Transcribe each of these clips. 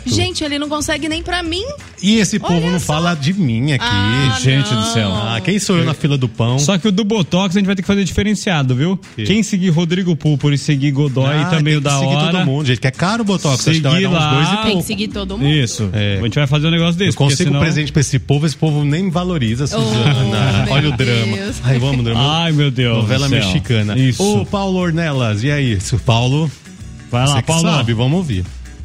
Gente, ele não consegue nem pra mim. E esse povo não fala de mim aqui. Gente do céu. Quem sou eu na fila do pão? Só que o do Botox a gente vai ter que fazer diferenciado, viu? Quem seguir Rodrigo Púlpura e seguir Godoy também o da hora. Tem que seguir todo mundo, gente, que é caro o Botox. Seguir acho que vai dar uns 2 e pouco. Tem que seguir todo mundo. Isso. A gente vai fazer um negócio desse. Eu consigo presente pra esse povo nem valoriza, Suzana. Olha o drama. Ai, vamos, drama. Ai, meu Deus. Novela mexicana. Isso. Ô, Paulo Ornelas, e aí? Paulo, vai lá, Paulo. Sabe, vamos ouvir.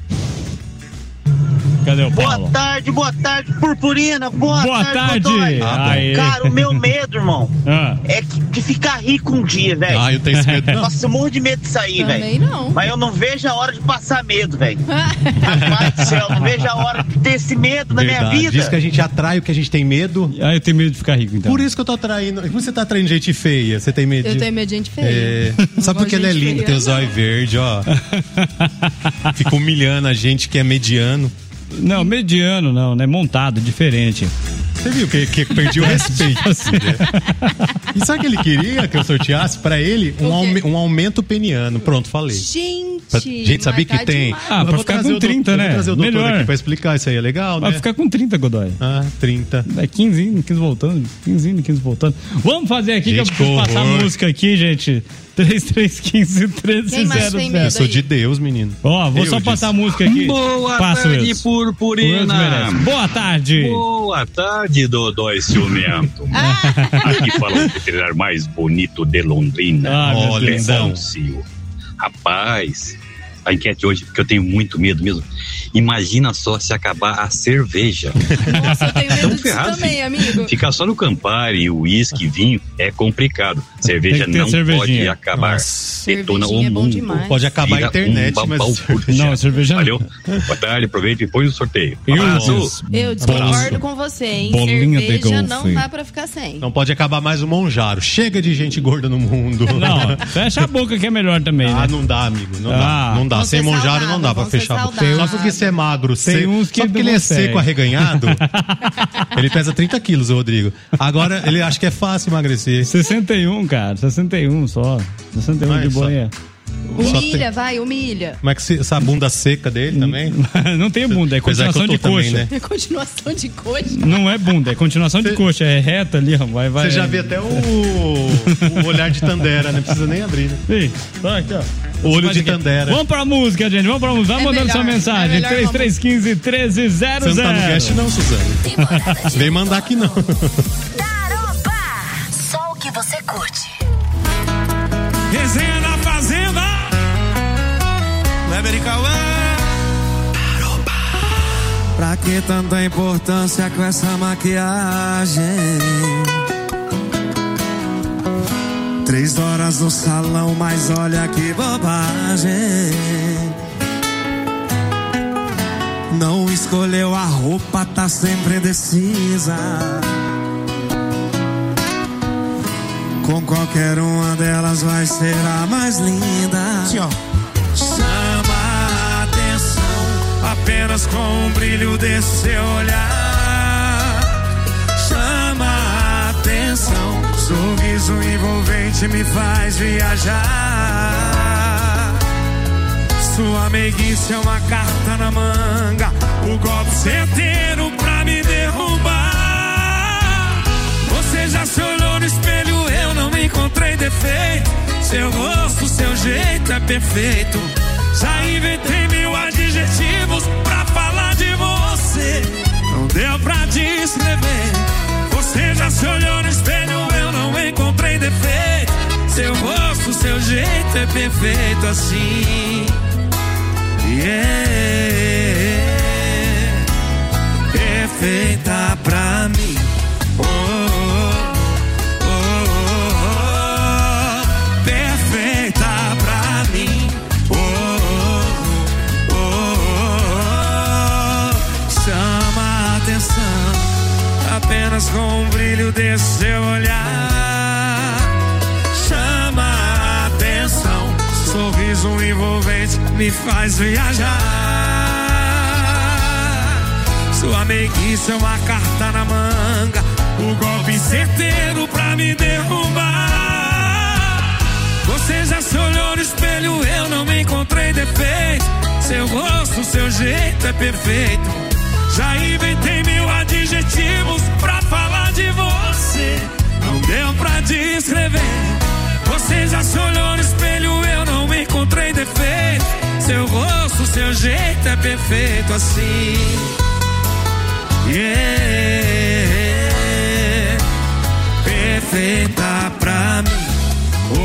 Cadê o Paulo? Boa tarde, Purpurina. Boa tarde. Cara, o meu medo, irmão, é de ficar rico um dia, velho. Eu tenho esse medo, não. Nossa, eu morro de medo disso aí, velho. Também não. Mas eu não vejo a hora de passar medo, velho. Rapaz do céu, não vejo a hora de ter esse medo na minha vida. Diz que a gente atrai o que a gente tem medo. Eu tenho medo de ficar rico, então. Por isso que eu tô atraindo. Por que você tá atraindo gente feia? Você tem medo Eu tenho medo de gente feia. Só porque ele é lindo, tem os olhos verdes, ó. Fica humilhando a gente que é mediano. Não, mediano não, né? Montado, diferente. Você viu que perdi o respeito. E sabe o que ele queria que eu sorteasse pra ele? Um aumento peniano. Pronto, falei. Gente, sabia que tem? Pra ficar com 30, né? Vou trazer o doutor melhor aqui pra explicar isso aí, é legal, né? Vai ficar com 30, Godoy. 30. É 15 indo, 15 voltando. 15 indo, 15 voltando. Vamos fazer aqui, gente, que eu preciso passar a música aqui, gente. 3315-1300. Eu sou de Deus, menino. Vou só passar a música aqui. Boa tarde, Purpurina. Boa tarde. Boa tarde, Dodói Ciumento. Aqui fala o veterinário mais bonito de Londrina. Lindão. Rapaz, a enquete hoje, porque eu tenho muito medo mesmo. Imagina só se acabar a cerveja. Nossa, eu tenho medo disso também, amigo. Ficar só no Campari, uísque, vinho é complicado. Cerveja não pode acabar. Detona o mundo. Pode acabar a internet, mas não, cerveja não. Valeu. Boa tarde, aproveita e põe o sorteio. Eu discordo com você, hein? Bolinha cerveja não dá pra ficar sem. Não pode acabar mais o Monjaro. Chega de gente gorda no mundo. Não, fecha a boca que é melhor também, né? Não dá, amigo. Não dá. Sem Monjaro não dá pra fechar a boca. Só porque você é magro, só porque ele é seco, arreganhado. Ele pesa 30 quilos, o Rodrigo. Agora, ele acha que é fácil emagrecer. 61, cara. 61 só. 61 de boa. Humilha. Como é que essa bunda seca dele também? Não tem bunda, é continuação de coxa. Também, né? É continuação de coxa. Não é bunda, é continuação de coxa, é reta ali, ó. Vai. Você já vê até o olhar de Tandera, não precisa nem abrir, né? Sim, tá aqui, ó. O olho de Tandera. Vamos pra música, gente, vamos mandando sua mensagem. 3315-1300. Você não tá no guest não, Suzana? Vem mandar aqui não. Taroba, só o que você curte. Resenha na Fazenda. Weber e Cauã. Taroba. Pra que tanta importância com essa maquiagem? 3 horas no salão, mas olha que bobagem. Não escolheu a roupa, tá sempre indecisa. Com qualquer uma delas vai ser a mais linda. Sim, ó. Chama a atenção apenas com o brilho desse seu olhar. Chama a atenção, sorriso envolvente me faz viajar. Sua meiguice é uma carta na manga, o golpe certeiro pra me derrubar. Você já se olhou no espelho, eu não encontrei defeito. Seu rosto, seu jeito é perfeito. Já inventei 1000 adjetivos pra falar de você. Não deu pra descrever. Você já se olhou no espelho, eu não encontrei defeito. Seu rosto, seu jeito é perfeito assim. Perfeita pra mim. Perfeita pra mim. Chama a atenção apenas com o brilho desse seu olhar. Chama a atenção, sorriso envolvente me faz viajar. Sua meiguice é uma carta na manga, o golpe certeiro pra me derrubar. Você já se olhou no espelho, eu não me encontrei defeito. Seu rosto, seu jeito é perfeito. Já inventei 1000 adjetivos pra falar de você. Não deu pra descrever. Você já se olhou no espelho, eu não encontrei defeito. Seu rosto, seu jeito é perfeito assim. Yeah. Perfeita pra mim. Oh,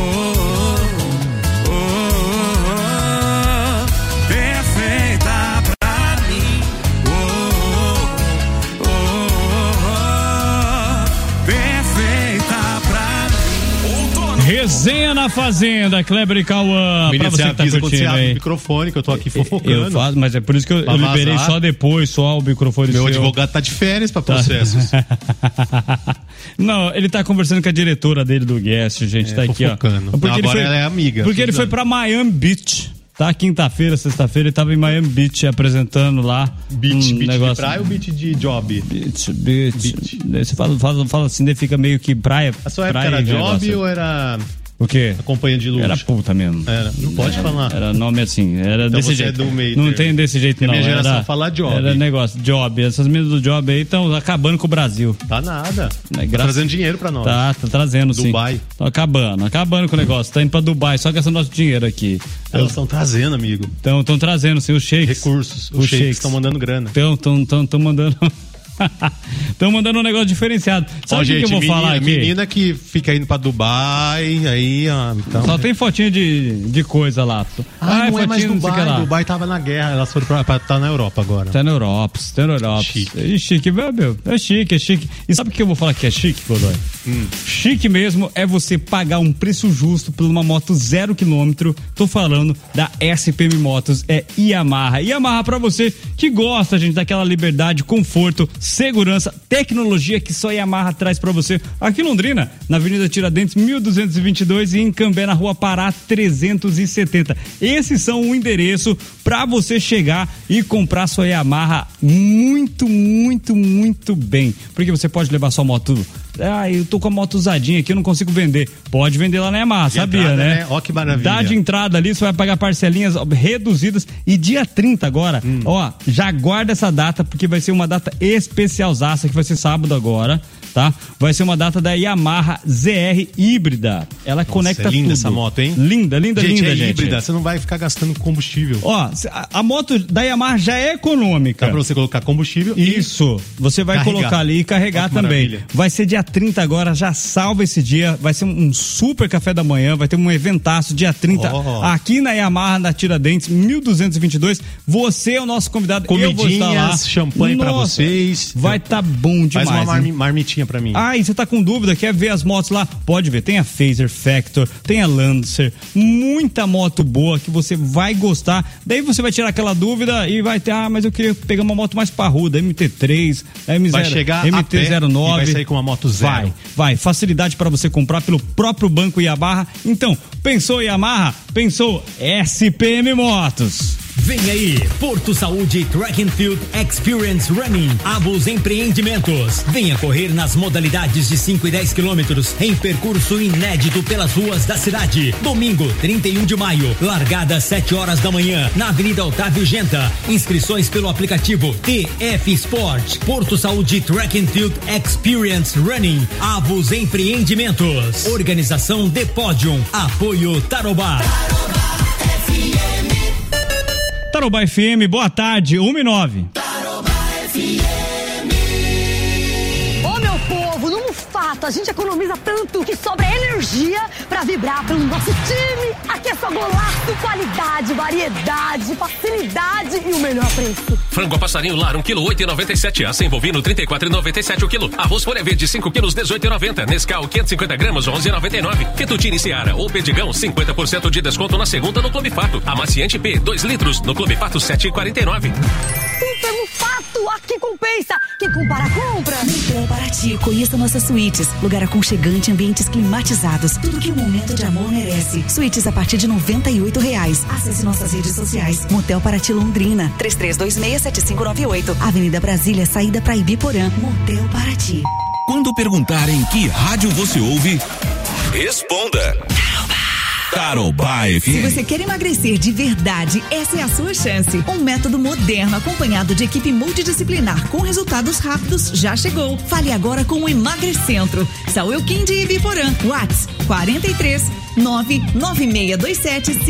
oh, oh, oh, oh. Perfeita pra mim. Oh, oh, oh, oh, oh. Perfeita pra mim. Resenha na Fazenda, Kleber e Cauã. Pra você que tá curtindo aí. O microfone, que eu tô aqui fofocando. Eu faço, mas é por isso que eu liberei só depois, só o microfone. Meu advogado tá de férias pra processos. Não, ele tá conversando com a diretora dele do Guest, gente, tá aqui, fofocando. ó. Não, agora ela é amiga. Porque ele foi pra Miami Beach. Tá, quinta-feira, sexta-feira, ele tava em Miami Beach apresentando lá. Beach negócio... de praia ou beach de job? Beach. Você fala assim, daí fica meio que praia. A sua época era job ou era... O quê? A companhia de luxo. Era puta mesmo. Era. Não pode falar. Era nome assim. Era então desse jeito. É do meio não tem desse jeito, não. Minha geração fala job. Era negócio, job. Essas meninas do job aí estão acabando com o Brasil. Tá nada. Tá trazendo dinheiro pra nós. Tá trazendo, sim. Dubai. Tá acabando com o negócio. Tá indo pra Dubai, só gastando nosso dinheiro aqui. Elas estão trazendo, amigo. Estão trazendo, sim, os sheiks. Recursos. Os sheiks estão mandando grana. Estão mandando. Estão mandando um negócio diferenciado. Sabe o que eu vou falar aqui? Menina que fica indo pra Dubai, aí... então... Só tem fotinha de coisa lá. Não é mais Dubai. Dubai tava na guerra, elas foram tá na Europa agora. Tá na Europa. Chique. Chique, meu. É chique. E sabe o que eu vou falar que é chique, Godoy? Chique mesmo é você pagar um preço justo por uma moto 0 km. Tô falando da SPM Motos, é Yamaha. Yamaha pra você que gosta, gente, daquela liberdade, conforto, segurança, tecnologia que só Yamaha traz pra você. Aqui em Londrina, na Avenida Tiradentes 1222 e em Cambé, na Rua Pará 370. Esses são o endereço pra você chegar e comprar sua Yamaha muito, muito, muito bem. Porque você pode levar sua moto. Eu tô com a moto usadinha aqui, eu não consigo vender. Pode vender lá na Yamaha, sabia, entrada, né? Ó, que maravilha. Dá de entrada ali, você vai pagar parcelinhas reduzidas. E dia 30 agora, ó, já guarda essa data, porque vai ser uma data especialzaça, que vai ser sábado agora, tá? Vai ser uma data da Yamaha ZR híbrida. Ela conecta tudo. Linda essa moto, hein? Linda, gente. Híbrida, você não vai ficar gastando combustível. Ó, a moto da Yamaha já é econômica. Dá pra você colocar combustível Isso, você vai colocar ali e carregar também. Maravilha. Vai ser dia 30 agora, já salva esse dia, vai ser um super café da manhã, vai ter um eventaço dia 30 aqui na Yamaha, na Tiradentes, 1222. Você é o nosso convidado. Comidinhas, eu vou estar lá. Champanhe pra vocês. Vai tá bom demais. Faz uma marmitinha pra mim. E você tá com dúvida, quer ver as motos lá? Pode ver, tem a Phaser Factor, tem a Lancer, muita moto boa que você vai gostar. Daí você vai tirar aquela dúvida e vai ter, mas eu queria pegar uma moto mais parruda, MT3, MT-09. Vai chegar MT-09 e vai sair com uma moto zero. Vai, facilidade para você comprar pelo próprio banco Yamaha. Então, pensou Yamaha? Pensou SPM Motos. Vem aí, Porto Saúde Track and Field Experience Running, Abus Empreendimentos. Venha correr nas modalidades de 5 e 10 quilômetros em percurso inédito pelas ruas da cidade. Domingo, 31 de maio, largada às 7 horas da manhã, na Avenida Otávio Genta. Inscrições pelo aplicativo TF Sport. Porto Saúde Track and Field Experience Running, Abus Empreendimentos. Organização The Podium. Apoio Tarobá. Tarobá FM, boa tarde, 1:09. Tarobá FM. Ô meu povo, no Mufato a gente economiza tanto que sobra energia pra vibrar pelo nosso time. Aqui é só golaço, qualidade, variedade, facilidade e o melhor preço. Frango a passarinho lar, 1 kg 8,97. Aça em bovino, 34,97 o quilo. Arroz folha verde, 5 quilos, 18,90. Nescau, 550 gramas, 11,99. Fettuccine Seara ou Pedigão, 50% de desconto na segunda no Clube Fato. Amaciante P, 2 litros, no Clube Fato, 7,49. Super Mufato, aqui compensa. Quem compara, compra. Motel Paraty, conheça nossas suítes. Lugar aconchegante, ambientes climatizados. Tudo que um momento de amor merece. Suítes a partir de R$98. Acesse nossas redes sociais. Motel Paraty Londrina, 3326-7598. Avenida Brasília, saída pra Ibiporã. Motel Paraty. Quando perguntarem que rádio você ouve, responda. Tarobá FM. Se você quer emagrecer de verdade, essa é a sua chance. Um método moderno acompanhado de equipe multidisciplinar com resultados rápidos já chegou. Fale agora com o Emagrecentro. Saúl Quindi e Biporã. WhatsApp 43 99627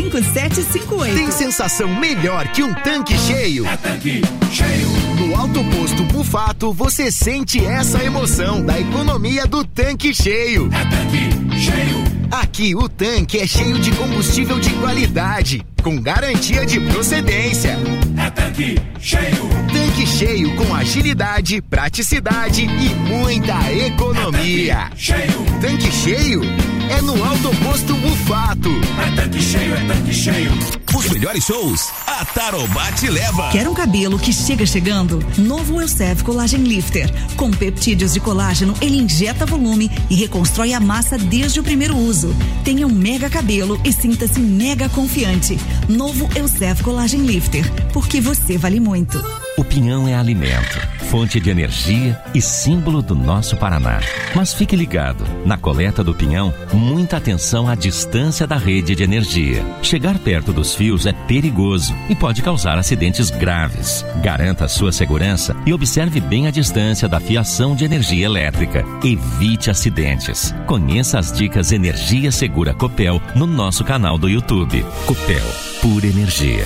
5758. Tem sensação melhor que um tanque cheio? É tanque cheio. No Alto Posto Mufato, você sente essa emoção da economia do tanque cheio. É tanque cheio. Aqui o tanque é cheio de combustível de qualidade, com garantia de procedência. É tanque cheio. Tanque cheio com agilidade, praticidade e muita economia. É tanque cheio. Tanque cheio é no Alto Posto Mufato. É tanque cheio, é tanque cheio. Os melhores shows, a Tarobá te leva. Quer um cabelo que chega chegando? Novo Elseve Collagen Lifter. Com peptídeos de colágeno, ele injeta volume e reconstrói a massa desde o primeiro uso. Tenha um mega cabelo e sinta-se mega confiante. Novo Elseve Collagen Lifter, porque você vale muito. O pinhão é alimento, fonte de energia e símbolo do nosso Paraná. Mas fique ligado, na coleta do pinhão, muita atenção à distância da rede de energia. Chegar perto dos fios é perigoso e pode causar acidentes graves. Garanta a sua segurança e observe bem a distância da fiação de energia elétrica. Evite acidentes. Conheça as dicas Energia Segura Copel no nosso canal do YouTube. Copel, pura energia.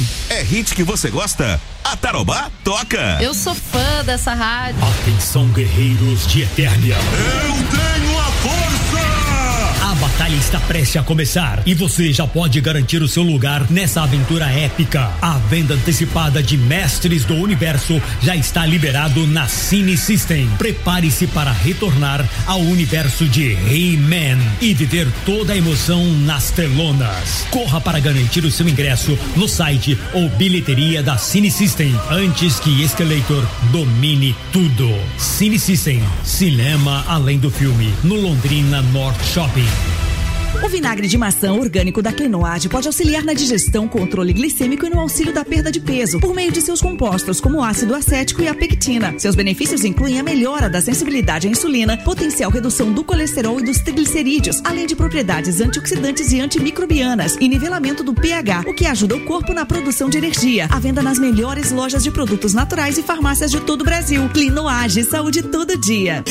É hit que você gosta? A Tarobá toca. Eu sou fã dessa rádio. Atenção, guerreiros de Eternia. Eu tenho a força! A batalha está prestes a começar e você já pode garantir o seu lugar nessa aventura épica. A venda antecipada de Mestres do Universo já está liberado na Cine System. Prepare-se para retornar ao universo de He-Man e viver toda a emoção nas telonas. Corra para garantir o seu ingresso no site ou bilheteria da Cine System antes que Escalator domine tudo. Cine System, cinema além do filme, no Londrina North Shopping. O vinagre de maçã orgânico da Clenoade pode auxiliar na digestão, controle glicêmico e no auxílio da perda de peso, por meio de seus compostos, como o ácido acético e a pectina. Seus benefícios incluem a melhora da sensibilidade à insulina, potencial redução do colesterol e dos triglicerídeos, além de propriedades antioxidantes e antimicrobianas, e nivelamento do pH, o que ajuda o corpo na produção de energia. À venda nas melhores lojas de produtos naturais e farmácias de todo o Brasil. Clenoade, saúde todo dia.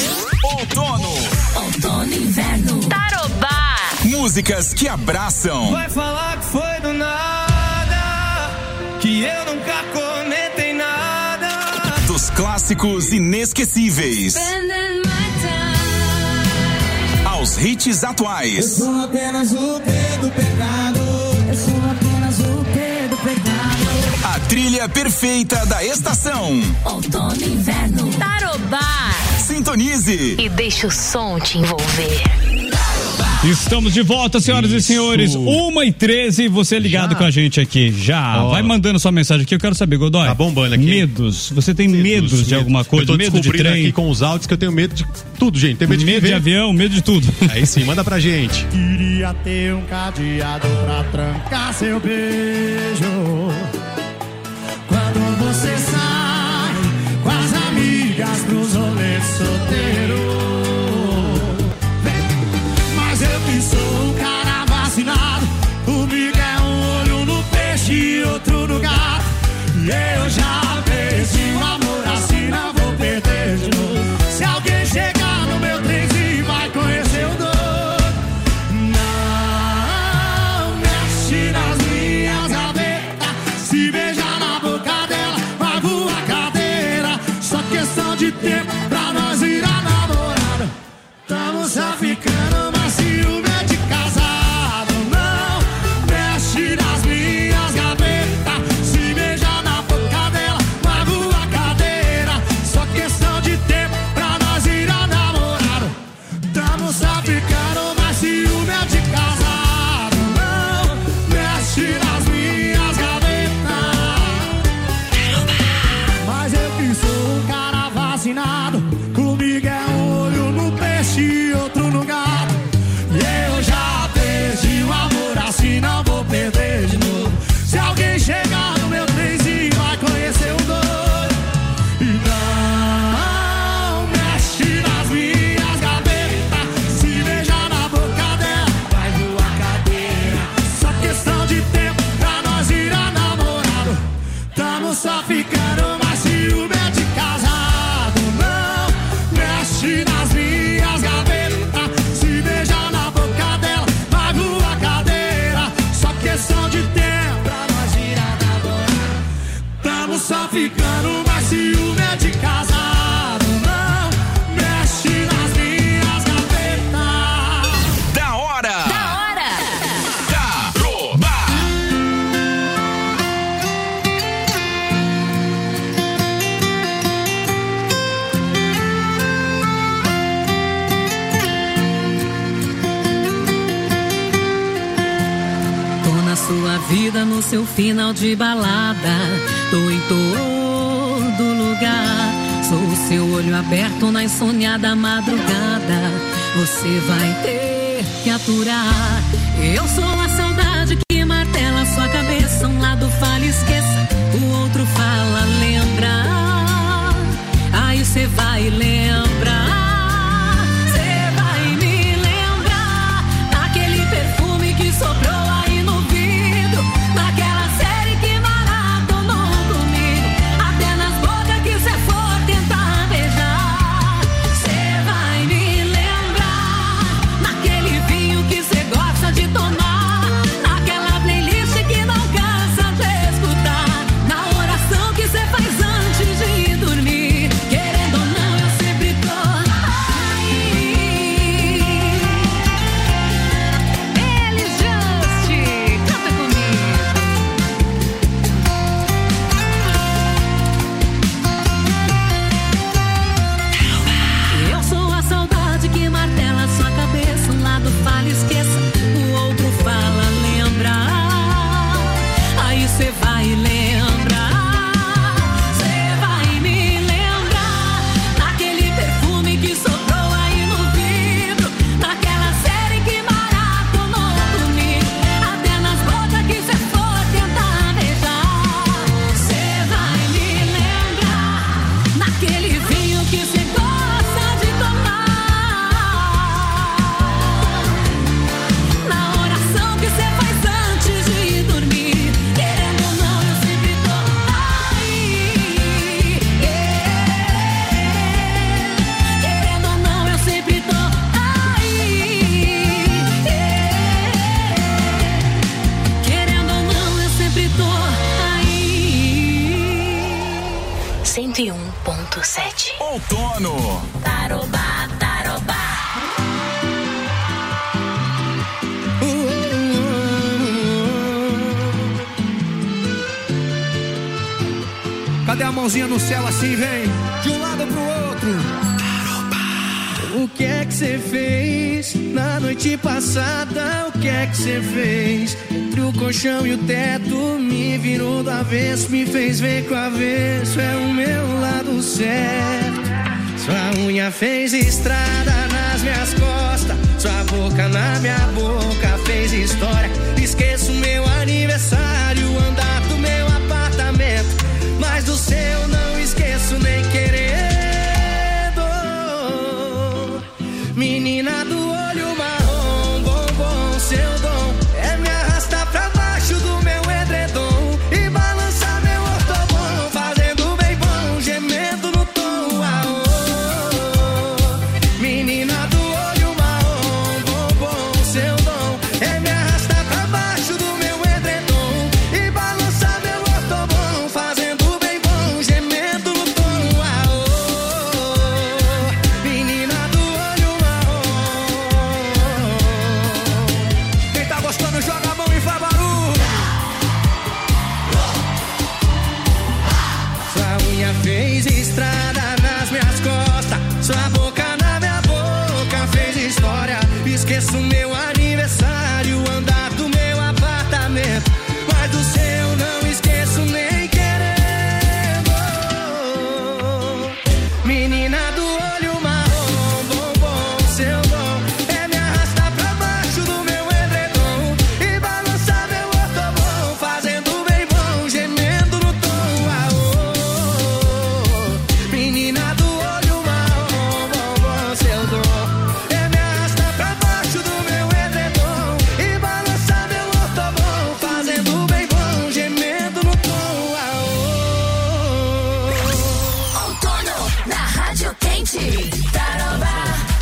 Outono e inverno. Tarobá. Músicas que abraçam. Vai falar que foi do nada, que eu nunca comentei nada. Dos clássicos inesquecíveis aos hits atuais. Eu sou apenas o pé do pecado. Eu sou apenas o pé do pecado. A trilha perfeita da estação. Outono e inverno. Tarobá. Sintonize e deixa o som te envolver. Estamos de volta, senhoras e senhores. 1h13, você ligado com a gente aqui. Já. Vai mandando sua mensagem aqui. Eu quero saber, Godoy. Tá bombando aqui. Medos. Você tem medos de alguma coisa? Eu tô medo de trem? Aqui com os áudios que eu tenho medo de tudo, gente. Tem medo de avião, medo de tudo. Aí sim, manda pra gente. Queria ter um cadeado pra trancar seu beijo. Quando você sai com as amigas pros rolês solteiros. Sou um cara vacinado. Comigo é um olho no peixe e outro no gato. E eu já perdi o amor assim, não vou perder de novo. Se alguém chegar no meu trenzinho, vai conhecer o doido. Não mexe nas minhas gavetas. Se beijar na boca dela, vai voar cadeira. Só questão de tempo pra nós ir a namorada. Tamo só ficando, mas se o comigo é um olho no peixe e outro no gato. E eu já perdi o amor assim, não vou perder de novo. Se alguém chegar no meu trenzinho, vai conhecer o doido. E não mexe nas minhas gavetas. Se beijar na boca dela, vai voar cadeira. brincando, mas ciúme é de casado, não mexe nas minhas gavetas. Da hora! Sua vida no seu final de balada, tô em todo lugar. Sou o seu olho aberto na insoniada madrugada. Você vai ter que aturar. Eu sou a saudade que martela sua cabeça. Um lado fala esqueça, o outro fala lembra. Aí você vai lembrar. Você vai me lembrar daquele perfume que sobrou aí no naquela série que maratonou comigo, até nas bocas que cê for tentar beijar. Cê vai me lembrar naquele vinho que cê gosta de tomar, naquela playlist que não cansa de escutar, na oração que cê faz antes de dormir. Querendo ou não, eu sempre tô aí. Elis Just, canta comigo. Eu sou a saudade que martela sua cabeça. Um lado fala esqueça, o outro fala lembra. Aí cê vai lembrar. Cê vai me lembrar daquele perfume que sobrou aí no vidro, naquela série que maratonou comigo, até nas bocas que cê for tentar beijar. Cê vai me lembrar naquele vinho que cê gosta de tomar, na oração que cê faz antes de dormir. Querendo ou não, eu sempre tô aí. Querendo ou não, eu sempre tô aí. Querendo ou não, eu sempre tô aí. 101.7. Outono. Tarobá, tarobá. Cadê a mãozinha no céu assim, vem? De um lado pro outro. O que é que você fez na noite passada? O que é que você fez? Entre o colchão e o teto, me virou do avesso, me fez ver que o avesso é o meu lado certo. Sua unha fez estrada nas minhas costas, sua boca na minha boca fez história. Esqueço meu aniversário, andar do meu apartamento, mas do seu não esqueço nem querendo. Menina do olho marrom, bombom, seu dom é me arrastar pra baixo do meu edredom e balançar meu ortobom, fazendo bem bom, gemendo no tom. Menina do olho marrom, bombom, seu dom é me arrastar pra baixo do meu edredom e balançar meu ortobom, fazendo bem bom, gemendo no tom. Menina do olho marrom, quem tá gostando joga a mão e faz barulho. Sua unha fez estrada nas minhas costas, sua boca na minha boca fez história. Esqueço meu aniversário, andar do meu apartamento, mas do seu não esqueço nem querendo. Menina do olho marrom, bombom, seu dom é me arrastar pra baixo do meu edredom e balançar meu ortobom, fazendo bem bom, gemendo no tom. Menina do olho marrom, bombom, seu dom é me arrastar pra baixo do meu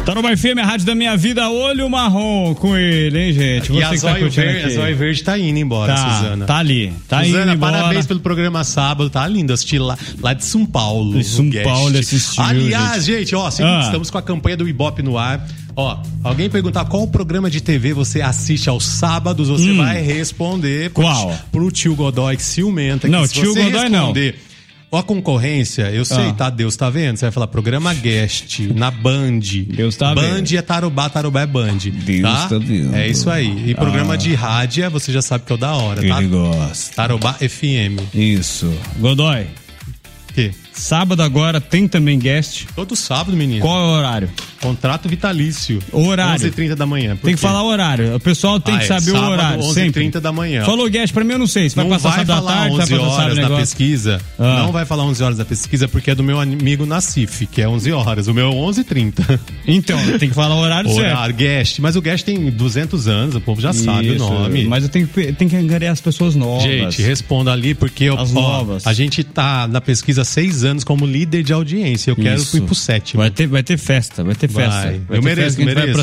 Tarobá FM, a rádio da minha vida, olho marrom com ele, hein, gente? Você e a Zóio Verde tá indo embora, Suzana. Tá ali, tá Suzana, indo embora. Parabéns pelo programa sábado, tá lindo assistir lá de São Paulo. De São Paulo assistiu. Aliás, gente, ó, estamos com a campanha do Ibope no ar. Ó, alguém perguntar qual programa de TV você assiste aos sábados, você vai responder pro tio Godoy que ciumenta. Não, que se tio você Godoy não. A concorrência, eu sei, tá? Deus tá vendo? Você vai falar programa guest na Band. Deus tá vendo. Band é Tarobá é Band. Deus tá vendo. É isso aí. E programa de rádio, você já sabe que é o da hora, tá? Ele gosta. Tarobá FM. Isso. Godoy. Que? Sábado agora tem também guest. Todo sábado, menino. Qual é o horário? Contrato vitalício. Horário. 11h30 da manhã. Tem que falar o horário. O pessoal tem que saber sábado, o horário. 11h30 da manhã. Falou guest, pra mim eu não sei. Se vai passar sábado da tarde, vai passar 11 horas da pesquisa. Não vai falar 11 horas da pesquisa porque é do meu amigo Nassif, que é 11 horas. O meu é 11h30. Então, tem que falar o horário certo. Horário, guest. Mas o guest tem 200 anos, o povo já sabe o nome. Mas eu tenho que angariar as pessoas novas. Gente, responda ali porque novas. A gente tá na pesquisa há 6 anos como líder de audiência. Eu quero ir pro 7º. Vai ter festa. Eu mereço.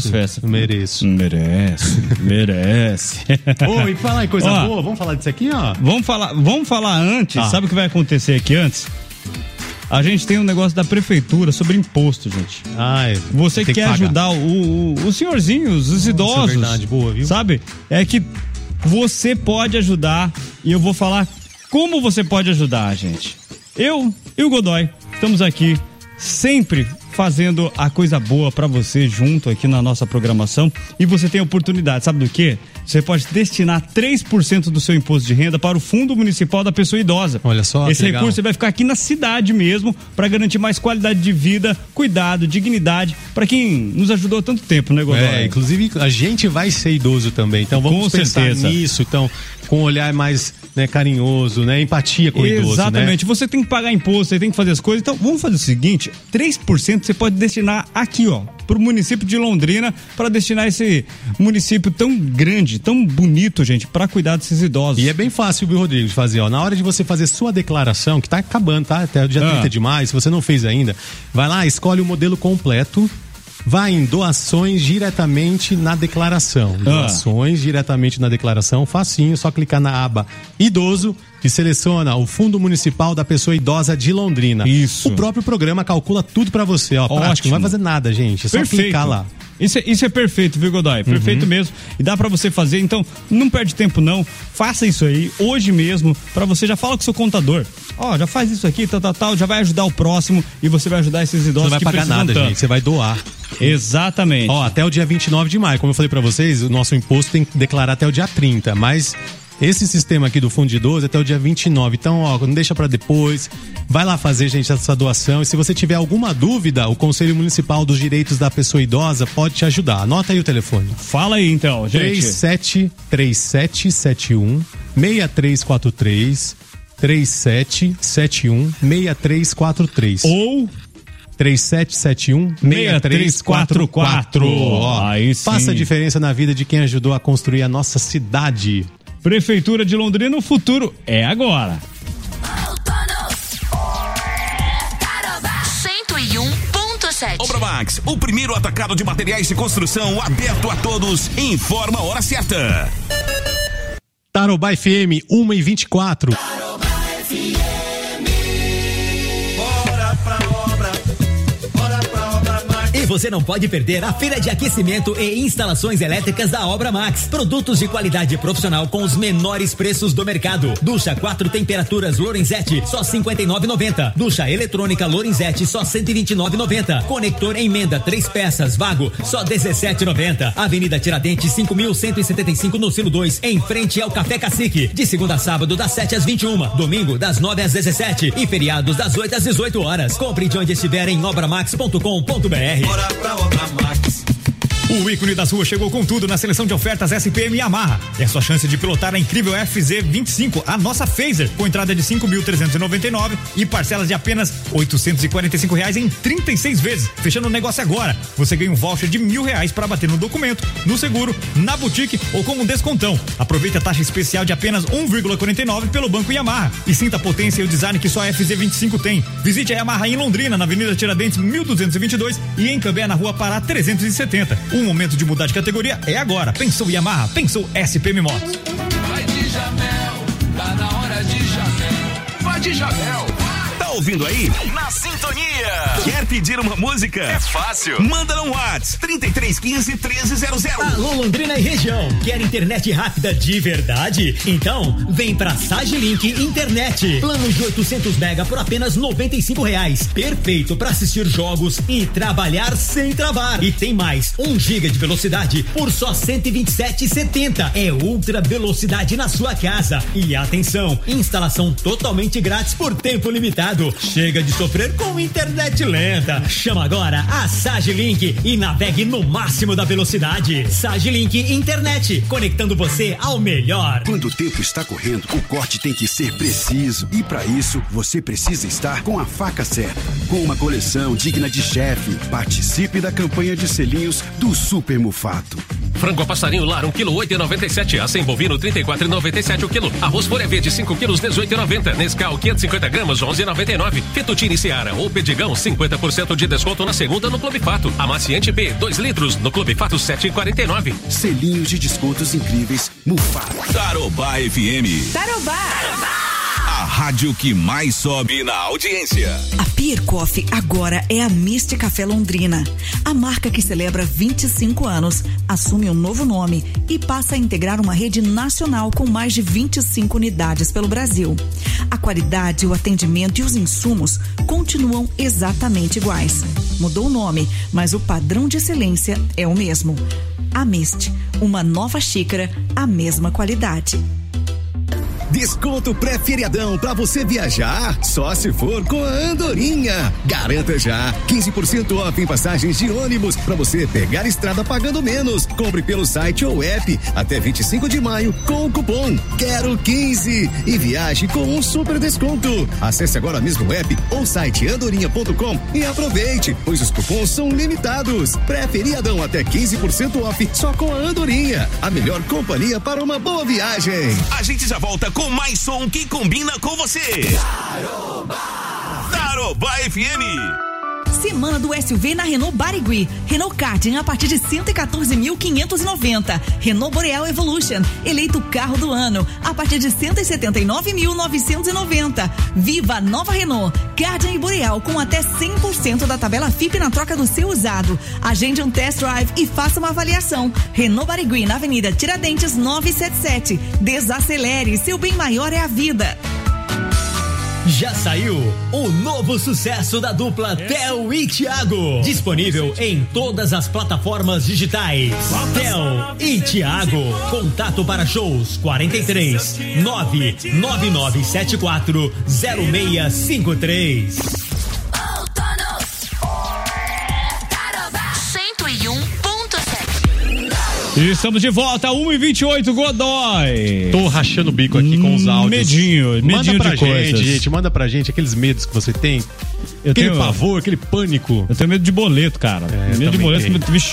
Merece. E falar em coisa boa, vamos falar disso aqui, ó. Vamos falar antes. Sabe o que vai acontecer aqui antes? A gente tem um negócio da prefeitura sobre imposto, gente. Você quer ajudar os senhorzinhos, os idosos. É verdade, boa, viu? Sabe? É que você pode ajudar e eu vou falar como você pode ajudar, gente. Eu e o Godoy estamos aqui sempre fazendo a coisa boa pra você junto aqui na nossa programação e você tem a oportunidade, sabe do quê? Você pode destinar 3% do seu imposto de renda para o Fundo Municipal da Pessoa Idosa. Olha só, esse recurso vai ficar aqui na cidade mesmo para garantir mais qualidade de vida, cuidado, dignidade para quem nos ajudou há tanto tempo, né, Godoy? Inclusive a gente vai ser idoso também, então vamos pensar nisso, então com um olhar mais carinhoso, empatia com o idoso. Exatamente, você tem que pagar imposto, você tem que fazer as coisas, então vamos fazer o seguinte, 3% você pode destinar aqui, ó, pro município de Londrina, para destinar esse município tão grande, tão bonito, gente, para cuidar desses idosos. E é bem fácil, viu, Rodrigo, de fazer, ó, na hora de você fazer sua declaração, que tá acabando, tá? Até o dia 30 de maio, se você não fez ainda, vai lá, escolhe o modelo completo, vai em doações diretamente na declaração. Doações diretamente na declaração, facinho, só clicar na aba idoso e seleciona o Fundo Municipal da Pessoa Idosa de Londrina. Isso. O próprio programa calcula tudo pra você, ó. Prático, não vai fazer nada, gente. É só clicar lá. Isso é perfeito, viu, Godoy? Perfeito mesmo. E dá pra você fazer, então não perde tempo não. Faça isso aí, hoje mesmo, pra você. Já fala com o seu contador. Ó, já faz isso aqui, tal, já vai ajudar o próximo e você vai ajudar esses idosos que precisam. Você não vai pagar nada, gente, você vai doar. Exatamente. Ó, até o dia 29 de maio, como eu falei pra vocês, o nosso imposto tem que declarar até o dia 30, mas esse sistema aqui do Fundo de Idoso é até o dia 29, então, ó, não deixa pra depois, vai lá fazer, gente, essa doação, e se você tiver alguma dúvida, o Conselho Municipal dos Direitos da Pessoa Idosa pode te ajudar. Anota aí o telefone. Fala aí, então, gente. 3771 6343 3771 6343 ou 3771-6344. Aí sim. Faça a diferença na vida de quem ajudou a construir a nossa cidade. Prefeitura de Londrina, o futuro é agora. 101.7 Obramax, o primeiro atacado de materiais de construção aberto a todos. Informa a hora certa. Tarobá FM 1h24. Você não pode perder a feira de aquecimento e instalações elétricas da Obra Max. Produtos de qualidade profissional com os menores preços do mercado. Ducha 4 temperaturas Lorenzetti, só R$ 59,90. Ducha eletrônica Lorenzetti, só R$ 129,90. Conector emenda 3 peças Vago, só R$ 17,90. Avenida Tiradentes 5.175 no Silo 2, em frente ao Café Cacique. De segunda a sábado, das 7 às 21. Domingo, das 9 às 17. E feriados, das 8 às 18 horas. Compre de onde estiver em obramax.com.br. Pra Obra Max. O ícone das ruas chegou com tudo na seleção de ofertas SPM Yamaha. É a sua chance de pilotar a incrível FZ25, a nossa Phaser, com entrada de 5.399 e parcelas de apenas R$845 em 36 vezes. Fechando o negócio agora, você ganha um voucher de R$1.000 para bater no documento, no seguro, na boutique ou como um descontão. Aproveite a taxa especial de apenas 1,49 pelo Banco Yamaha e sinta a potência e o design que só a FZ25 tem. Visite a Yamaha em Londrina, na Avenida Tiradentes 1222 e em Cambé, na Rua Pará 370. O momento de mudar de categoria é agora. Pensou Yamaha, pensou SPM Motos. Vai de Jamel, tá na hora de Jamel. Vai de Jamel. Tá ouvindo aí? Na sintonia. Quer pedir uma música? É fácil. Manda no WhatsApp 3315-1300. Alô, Londrina e região. Quer internet rápida de verdade? Então, vem pra Sagilink Internet. Planos de 800 mega por apenas R$95. Perfeito pra assistir jogos e trabalhar sem travar. E tem mais, 1 GB de velocidade por só R$127,70. É ultra velocidade na sua casa. E atenção, instalação totalmente grátis por tempo limitado. Chega de sofrer com internet lenta. Chama agora a Sagilink e navegue no máximo da velocidade. Sagilink Internet, conectando você ao melhor. Quando o tempo está correndo, o corte tem que ser preciso. E para isso, você precisa estar com a faca certa. Com uma coleção digna de chefe. Participe da campanha de selinhos do Super Mufato. Frango a passarinho lar, 1 kg 8,97. Acém bovino 34,97 o quilo. Arroz folha verde 5 quilos 18,90. Nescau 550 gramas 11,99. Fettuccine Seara ou Pedigão 50% de desconto na segunda no Clube Fato. Amaciante B 2 litros no Clube Fato 7,49. Selinhos de descontos incríveis Mufato. Tarobá FM. Tarobá. A rádio que mais sobe na audiência. A Pier Coffee agora é a Mist Café Londrina. A marca que celebra 25 anos assume um novo nome e passa a integrar uma rede nacional com mais de 25 unidades pelo Brasil. A qualidade, o atendimento e os insumos continuam exatamente iguais. Mudou o nome, mas o padrão de excelência é o mesmo. A Mist, uma nova xícara, a mesma qualidade. Desconto pré-feriadão pra você viajar, só se for com a Andorinha. Garanta já 15% off em passagens de ônibus pra você pegar estrada pagando menos. Compre pelo site ou app até 25 de maio com o cupom Quero 15 e viaje com um super desconto. Acesse agora mesmo o app ou site andorinha.com e aproveite, pois os cupons são limitados. Pré-feriadão até 15% off só com a Andorinha. A melhor companhia para uma boa viagem. A gente já volta com mais som que combina com você. Tarobá FM. Semana do SUV na Renault Barigui. Renault Karting a partir de 114.590. Renault Boreal Evolution, eleito carro do ano, a partir de 179.990. Viva a nova Renault. Karting e Boreal com até 100% da tabela FIP na troca do seu usado. Agende um test drive e faça uma avaliação. Renault Barigui na Avenida Tiradentes 977. Desacelere, seu bem maior é a vida. Já saiu o novo sucesso da dupla Theo e Thiago. Disponível em todas as plataformas digitais. Theo e Thiago. Contato para shows 43 99974 0653. E estamos de volta, 1h28, Godoy. Tô rachando o bico aqui com os áudios. Medinho manda pra de gente, coisas. gente, manda pra gente aqueles medos que você tem. Eu aquele tenho pavor, aquele pânico. Eu tenho medo de boleto, cara. Medo de boleto. Vixe.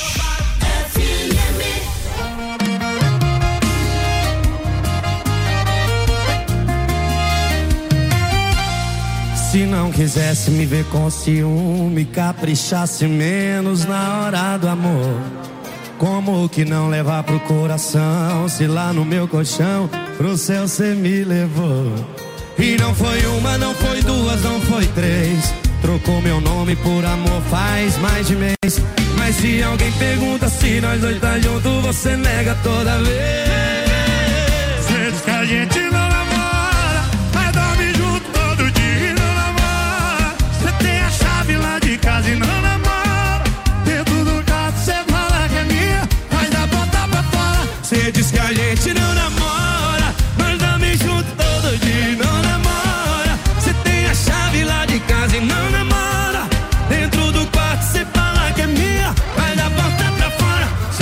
Se não quisesse me ver com ciúme, caprichasse menos na hora do amor. Como que não levar pro coração, se lá no meu colchão pro céu cê me levou. E não foi uma, não foi duas, não foi três. Trocou meu nome por amor faz mais de mês. Mas se alguém pergunta se nós dois tá junto, você nega toda vez. Cê diz que a gente não namora, mas dorme junto todo dia e não namora. Cê tem a chave lá de casa e não namora. Dentro do quarto cê fala que é minha, mas dá porta pra fora. Cê diz que a gente não namora, mas dorme junto todo dia e não namora. Cê tem a chave lá de casa e não namora. Dentro do quarto cê fala que é minha, mas dá porta pra fora.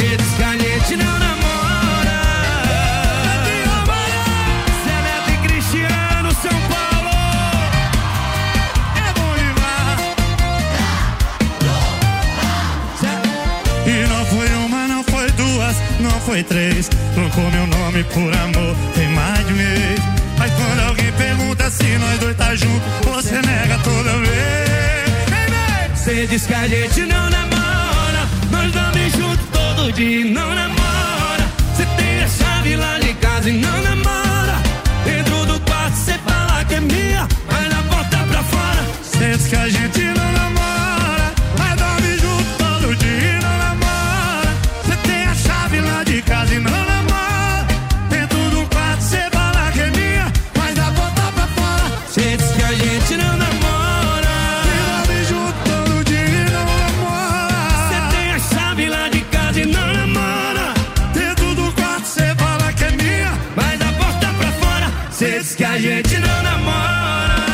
93. Trocou meu nome por amor, tem mais de mês. Mas quando alguém pergunta se nós dois tá junto, você nega toda vez. Você diz que a gente não namora, nós dormimos juntos todo dia e não namora. Você tem a chave lá de casa e não namora. Dentro do quarto você fala que é minha, mas na porta pra fora. Você diz que a gente não namora, mas dorme junto todo dia e não namora. Você tem a chave lá de casa e não namora. Dentro do quarto você fala que é minha, mas na porta pra fora. Você diz que a gente não namora, mas dorme junto todo dia e não namora. Você tem a chave lá de casa e não namora. Dentro do quarto você fala que é minha, mas na porta pra fora. Você diz que a gente não namora.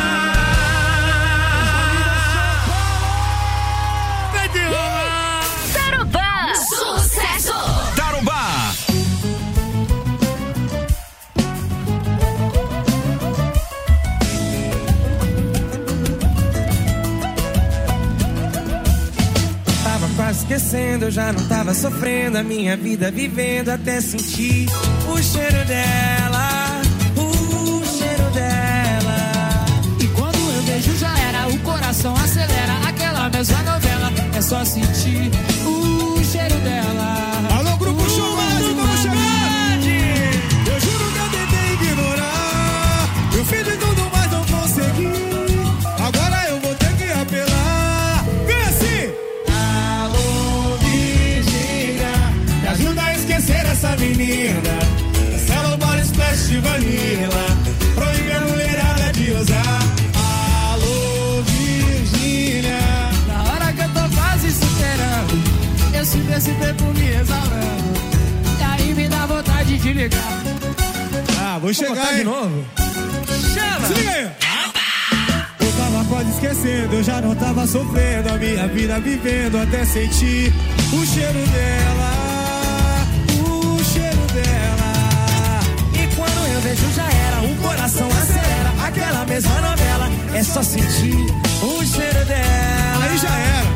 Tarobá, sucesso! Tarobá. Tava quase esquecendo, eu já não tava sofrendo a minha vida vivendo até sentir o cheiro dela, o cheiro dela. E quando eu vejo já era, o coração acelera, aquela mesma novela, é só sentir o cheiro dela. Alô, Grupo Chumaço, vamos chegar! Eu juro que eu tentei ignorar, eu fiz de tudo, mas não consegui. Agora eu vou ter que apelar. Vem assim! Alô, Virgínia, me ajuda a esquecer essa menina. Cancela o body splash de vanilla, proíbe a mulherada de usar. Alô, Virgínia, Na hora que eu tô quase superando, eu sinto esse tempo me exalando, e aí me dá vontade de ligar. vou chegar de novo. Chama! Se liga aí! Eu tava quase esquecendo, eu já não tava sofrendo a minha vida vivendo até sentir o cheiro dela, o cheiro dela. E quando eu vejo já era, o coração acelera, aquela mesma novela, é só sentir o cheiro dela. Aí já era.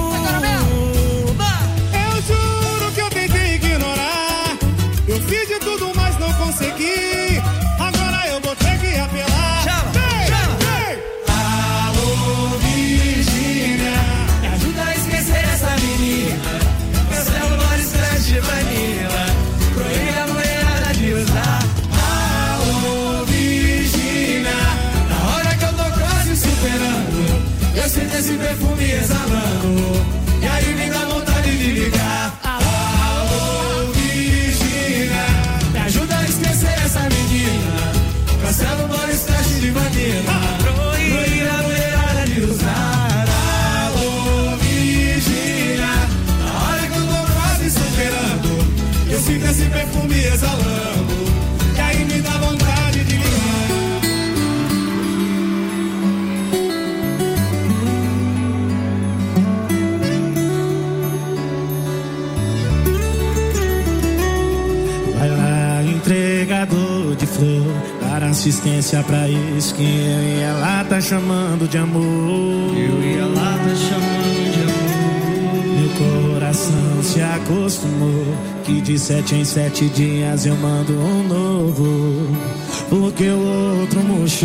Eu juro que eu tentei ignorar, eu fiz de tudo, mas não consegui. Agora eu vou ter que apelar. Chama, chama. Alô, Virgínia, me ajuda a esquecer essa menina. Cancela o body splash de vanilla, proíbe a mulherada de usar. Alô, Virgínia, na hora que eu tô quase superando, eu sinto esse perfume exalando, e aí me dá vontade de ligar. Alô, Virgínia, me ajuda a esquecer essa menina. Cancela o body splash de vanilla, proíbe a mulherada de usar. Alô, Virgínia, na hora que eu tô quase superando, eu sinto esse perfume exalando, e aí me dá vontade de ligar. Vai lá, entregador de flor, dar assistência pra isso que eu e ela tá chamando de amor. Eu e ela tá chamando de amor. Meu coração se acostumou que de 7 em 7 dias eu mando um novo, porque o outro murchou.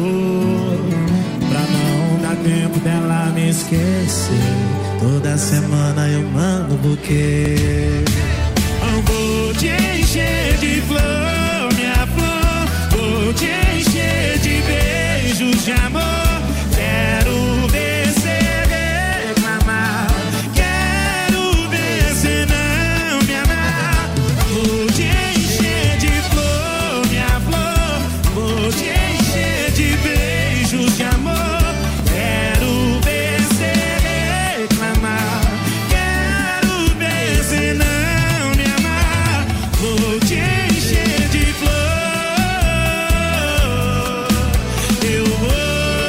Pra não dar tempo dela me esquecer, toda semana eu mando buquê. Eu vou te encher de flor, minha flor, vou te encher de beijos de amor. Quero ver cê reclamar, quero ver cê não me amar. Vou te encher de flor, minha flor, vou te encher de beijos de amor. Quero ver cê reclamar, quero ver cê não me amar. Vou te encher de flor, eu vou.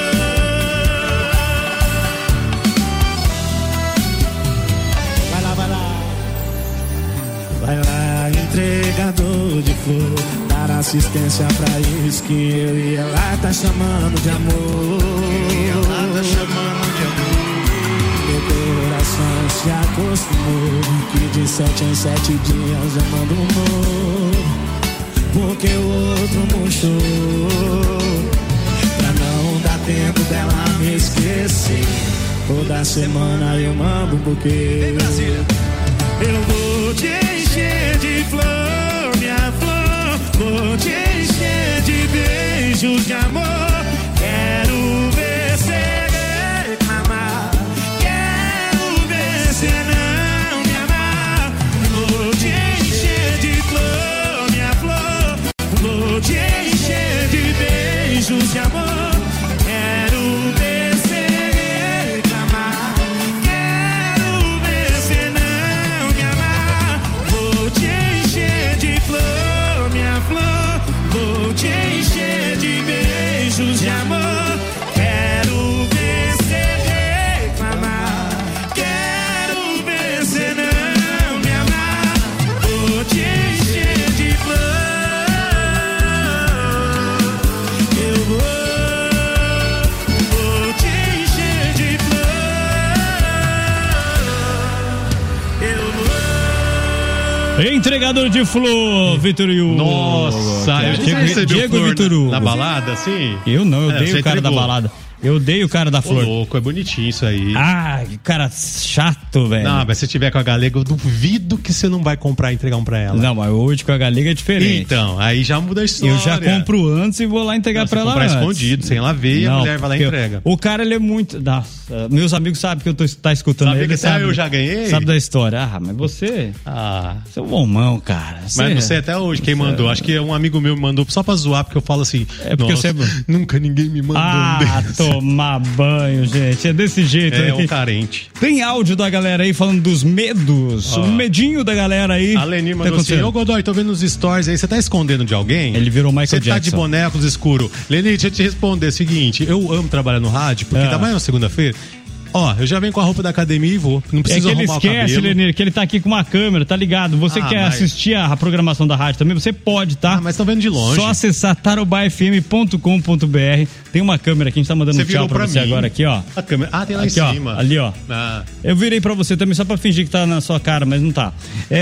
Vai lá, vai lá. Vai lá, entregador de flor, dar assistência pra isso que eu e ela tá chamando de amor. Ela tá chamando de amor. Meu coração se gosto novo, que de 7 em 7 dias eu mando um novo, porque o outro murchou. Pra não dar tempo dela me esquecer, toda semana eu mando um buquê. Eu vou te encher de flor, minha flor, vou te encher de beijos de amor. Quero ver você reclamar, quero ver você não me amar. Vou te encher de flor, minha flor, vou te encher de beijos de amor. Quero ver você reclamar, quero ver você não me amar. Vou te encher de flor, minha flor, vou te encher de beijos de amor. Quero ver você reclamar, quero ver você não me amar. Vou te encher de flor, eu vou te encher de flor, eu vou. Entregador de flor, Vitor Hugo. Nossa, eu já recebi Diego flor Vitor Hugo. na balada, sim? Eu não, eu dei você o cara da entregou. balada. Eu dei o cara da flor. Ô, louco, é bonitinho isso aí. Ah, que cara chato, velho. Não, mas se tiver com a galega, eu duvido que você não vai comprar e entregar um pra ela. Não, mas hoje com a galega é diferente. Então, aí já muda a história. Eu já compro antes e vou lá entregar pra ela comprar antes. escondido, sem ela ver, e a mulher vai lá e entrega. O cara, ele é muito... Nossa, meus amigos sabem que eu tá escutando Sabe ele. que Sabe, eu já ganhei? Sabe da história. Ah, mas você... Você é um bombão, cara. Mas não sei até hoje quem mandou. Acho que um amigo meu me mandou só pra zoar, porque eu falo assim... É porque nossa, você... nunca ninguém me mandou um desses. Tomar banho, gente. É desse jeito. É aí. um carente. Tem áudio da galera aí falando dos medos. O medinho da galera aí. A Lenir mandou assim: ô Godoy, tô vendo nos stories aí, você tá escondendo de alguém? Ele virou Michael Jackson. Você tá de bonecos escuro. Lenir, deixa eu te responder o seguinte: eu amo trabalhar no rádio, porque trabalho na segunda-feira. Ó, eu já venho com a roupa da academia e vou. Não preciso arrumar o cabelo. É que ele esquece, Lenir, que ele tá aqui com uma câmera, tá ligado? Você quer assistir a programação da rádio também? Você pode, tá? Mas estão vendo de longe. Só acessar tarobafm.com.br. Tem uma câmera que a gente tá mandando um tchau pra você agora aqui, ó. A câmera. Ah, tem lá aqui, em cima. Ó, ali, ó. Eu virei pra você também só pra fingir que tá na sua cara, mas não tá.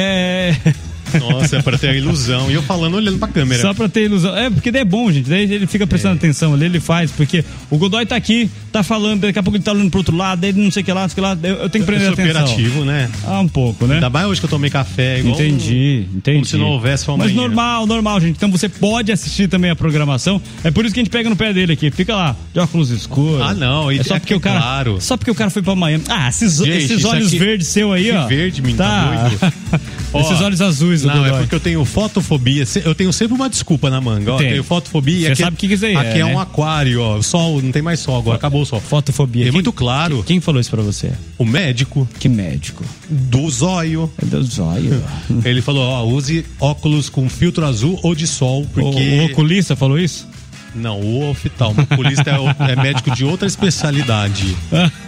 Nossa, é pra ter a ilusão. E eu falando, olhando pra câmera. Só pra ter ilusão. É, porque daí é bom, gente. Daí ele fica prestando atenção ali, ele faz. Porque o Godoy tá aqui, tá falando, daqui a pouco ele tá olhando pro outro lado, ele não sei o que lá, não sei o que lá. Eu tenho que prender atenção. Operativo, né? Um pouco, né? Ainda mais hoje que eu tomei café. Igual Entendi. Como se não houvesse fome. Mas normal, gente. Então você pode assistir também a programação. É por isso que a gente pega no pé dele aqui. Fica lá, de óculos escuros. Ah, não. É só porque o cara. Claro. Só porque o cara foi pra Miami. Ah, esses olhos verdes seu aí, ó. Verde, menino. Tá doido. Esses olhos azuis do Não, Godoy. é porque eu tenho fotofobia. Eu tenho sempre uma desculpa na manga. Ó, eu tenho fotofobia. Você sabe o que isso aí é? Aqui é um aquário, ó. Sol, não tem mais sol agora. Acabou o sol. Fotofobia. É muito claro. Quem falou isso pra você? O médico. Que médico? Do zóio. Do zóio. Ele falou, ó, use óculos com filtro azul ou de sol, porque... O oculista falou isso? Não, o oftalmo. O oculista é médico de outra especialidade.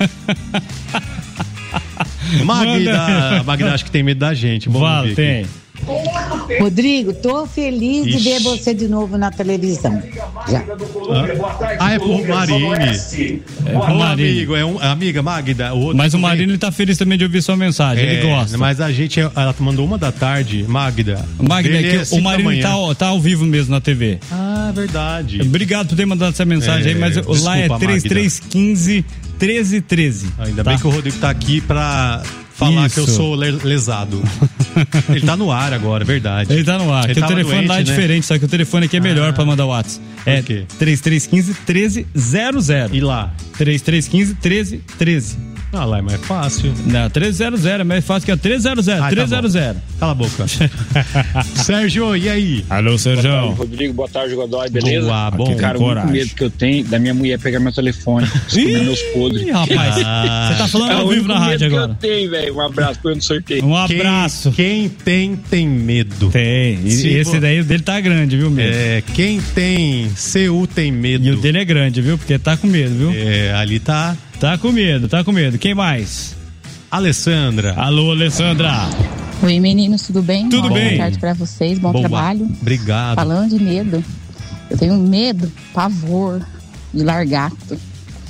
Magda acho que tem medo da gente. Vamos ver tem. Rodrigo, tô feliz de ver você de novo na televisão. Já. É por Marine. Amigo, amiga Magda. Mas o Marine ele tá feliz também de ouvir sua mensagem, ele gosta. Mas a gente, ela mandou 1h da tarde, Magda. O Marine tá ao vivo mesmo na TV. Ah, verdade. Obrigado por ter mandado essa mensagem aí, mas desculpa, lá é 3315-1313. Ainda bem que o Rodrigo tá aqui pra falar que eu sou lesado. Ele tá no ar agora, verdade. Ele tá no ar. Que o telefone doente, lá é diferente, só que o telefone aqui é melhor pra mandar o WhatsApp. É 3315-1300. E lá? 3315-1313. Ah, lá é mais fácil. Não, 300 é mais fácil que é 300. 300. Cala a boca. Sérgio, e aí? Alô, Sérgio. Boa tarde, Rodrigo, boa tarde, Godoy, beleza? Boa, bom. Cara, o único medo que eu tenho da minha mulher pegar meu telefone, esconder meus podres. Ih, rapaz, você tá falando ao vivo na rádio agora. Eu tenho, velho. Um abraço pra eu no sorteio. Um abraço. Quem tem medo. Tem. Esse daí, o dele tá grande, viu, mesmo? Quem tem CU tem medo. E o dele é grande, viu? Porque tá com medo, viu? Ali tá... Tá com medo. Quem mais? Alessandra. Alô, Alessandra. Oi, meninos, tudo bem? Tudo bem. Boa tarde pra vocês, bom trabalho. Obrigado. Falando de medo, eu tenho medo, pavor de largato.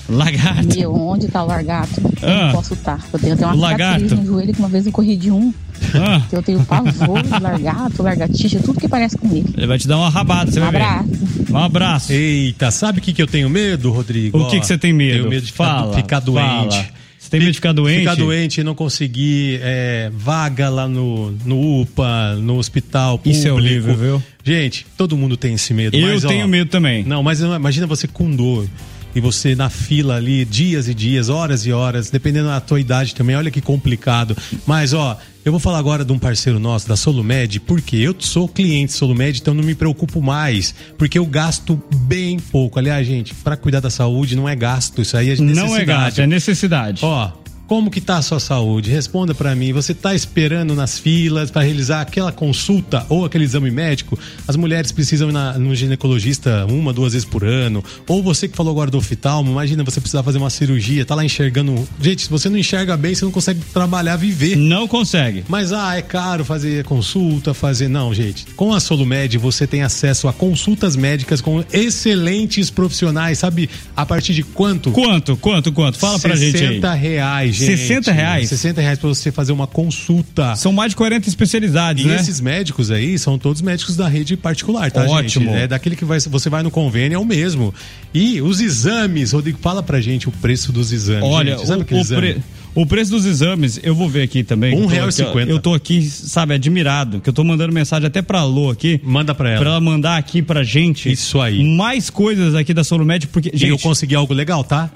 Lagarto. Meu, onde tá o lagarto? Eu não posso estar. Eu tenho até uma cicatriz no joelho que uma vez eu corri de um. Eu tenho pavor de lagarto, lagartixa, tudo que parece com ele. Ele vai te dar uma rabada, você vai ver. Um abraço. Eita, sabe o que eu tenho medo, Rodrigo? O que você tem medo? Tenho medo de ficar doente. Você tem medo de ficar doente? Ficar doente e não conseguir vaga lá no UPA, no hospital público. Isso é horrível, viu? Gente, todo mundo tem esse medo. Eu tenho medo também. Não, mas imagina você com dor. E você na fila ali, dias e dias, horas e horas, dependendo da tua idade também, olha que complicado. Mas, eu vou falar agora de um parceiro nosso, da Solumed, porque eu sou cliente Solumed, então não me preocupo mais, porque eu gasto bem pouco. Aliás, gente, para cuidar da saúde não é gasto, isso aí é necessidade. Não é gasto, é necessidade. Como que tá a sua saúde? Responda pra mim. Você tá esperando nas filas para realizar aquela consulta ou aquele exame médico? As mulheres precisam ir no ginecologista 1, 2 vezes por ano. Ou você que falou agora do oftalmo, imagina você precisar fazer uma cirurgia, tá lá enxergando. Gente, se você não enxerga bem, você não consegue trabalhar, viver. Não consegue. Mas é caro fazer consulta, Não, gente. Com a Solumed você tem acesso a consultas médicas com excelentes profissionais. Sabe a partir de quanto? Quanto? Fala pra gente aí. R$60. R$60? R$60 pra você fazer uma consulta. São mais de 40 especialidades, né? E esses médicos aí são todos médicos da rede particular, tá, Ótimo. gente? É daquele que você vai no convênio, é o mesmo. E os exames, Rodrigo, fala pra gente o preço dos exames. Olha, gente, sabe o preço dos exames, eu vou ver aqui também. R$1,50. Eu tô aqui, sabe, admirado, que eu tô mandando mensagem até pra Lô aqui. Manda pra ela. Pra ela mandar aqui pra gente. Isso aí. Mais coisas aqui da Solumed, porque, gente... E eu consegui algo legal, tá?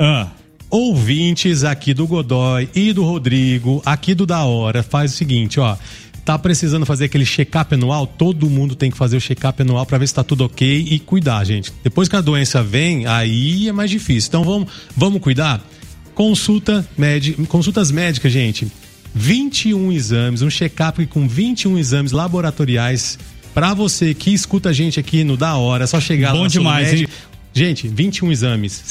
Ouvintes aqui do Godoy e do Rodrigo, aqui do Da Hora, faz o seguinte, tá precisando fazer aquele check-up anual? Todo mundo tem que fazer o check-up anual pra ver se tá tudo ok e cuidar, gente. Depois que a doença vem, aí é mais difícil. Então vamos cuidar? Consultas médicas, gente. 21 exames, um check-up com 21 exames laboratoriais pra você que escuta a gente aqui no Da Hora. É só chegar lá na demais, hein? Gente, 21 exames,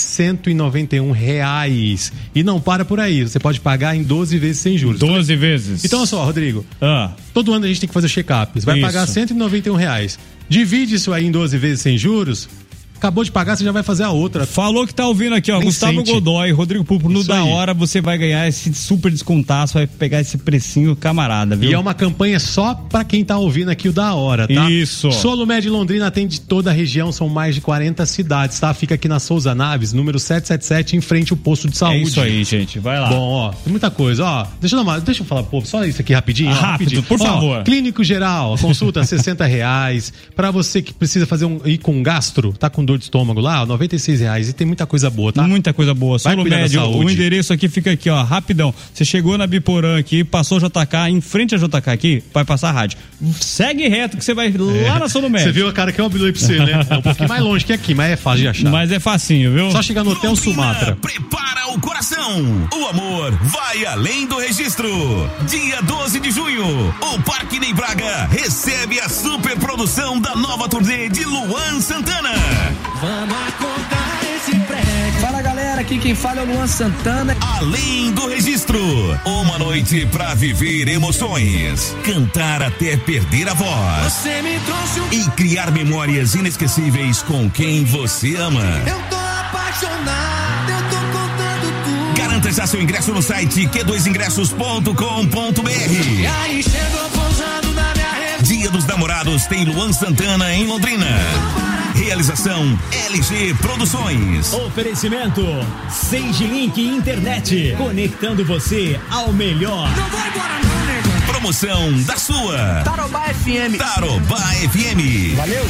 R$191. E não para por aí, você pode pagar em 12 vezes sem juros. 12 vezes. Então, olha só, Rodrigo. Todo ano a gente tem que fazer o check-up. Você vai pagar R$191. Divide isso aí em 12 vezes sem juros. Acabou de pagar, você já vai fazer a outra. Falou que tá ouvindo aqui, Gustavo Godoy, Rodrigo Pulpo, no Da Hora, você vai ganhar esse super descontaço, vai pegar esse precinho camarada, viu? E é uma campanha só pra quem tá ouvindo aqui o Da Hora, tá? Isso. Solumed Londrina atende toda a região, são mais de 40 cidades, tá? Fica aqui na Souza Naves, número 777, em frente ao posto de saúde. É isso aí, gente, vai lá. Bom, tem muita coisa, deixa eu falar, só isso aqui rapidinho. Rápido, por favor. Clínico geral, consulta R$60. Pra você que precisa ir com gastro, tá com dor de estômago lá, R$96 e tem muita coisa boa, tá? Muita coisa boa. Solumed, o endereço aqui fica aqui, rapidão. Você chegou na Biporã aqui, passou JK, em frente a JK aqui, vai passar a rádio. Segue reto que você vai lá na Solumed. Você viu a cara que eu abri pra você, né? É um pouquinho mais longe que aqui, mas é fácil de achar. Mas é facinho, viu? Só chegar no Hotel Sumatra. Prepara o coração. O amor vai além do registro. Dia 12 de junho, o Parque Ney Braga recebe a super produção da nova turnê de Luan Santana. Vamos acordar esse prédio. Fala galera, aqui quem fala é o Luan Santana. Além do registro, uma noite pra viver emoções, cantar até perder a voz. Você me trouxe e criar memórias inesquecíveis com quem você ama. Eu tô apaixonado, eu tô contando tudo. Garanta já seu ingresso no site q2ingressos.com.br. E aí chegou pousando na minha rede. Dia dos Namorados tem Luan Santana em Londrina. Realização LG Produções. Oferecimento Sage Link Internet, conectando você ao melhor. Não vai embora não, nego. Promoção da sua Tarobá FM. Tarobá FM. Valeu.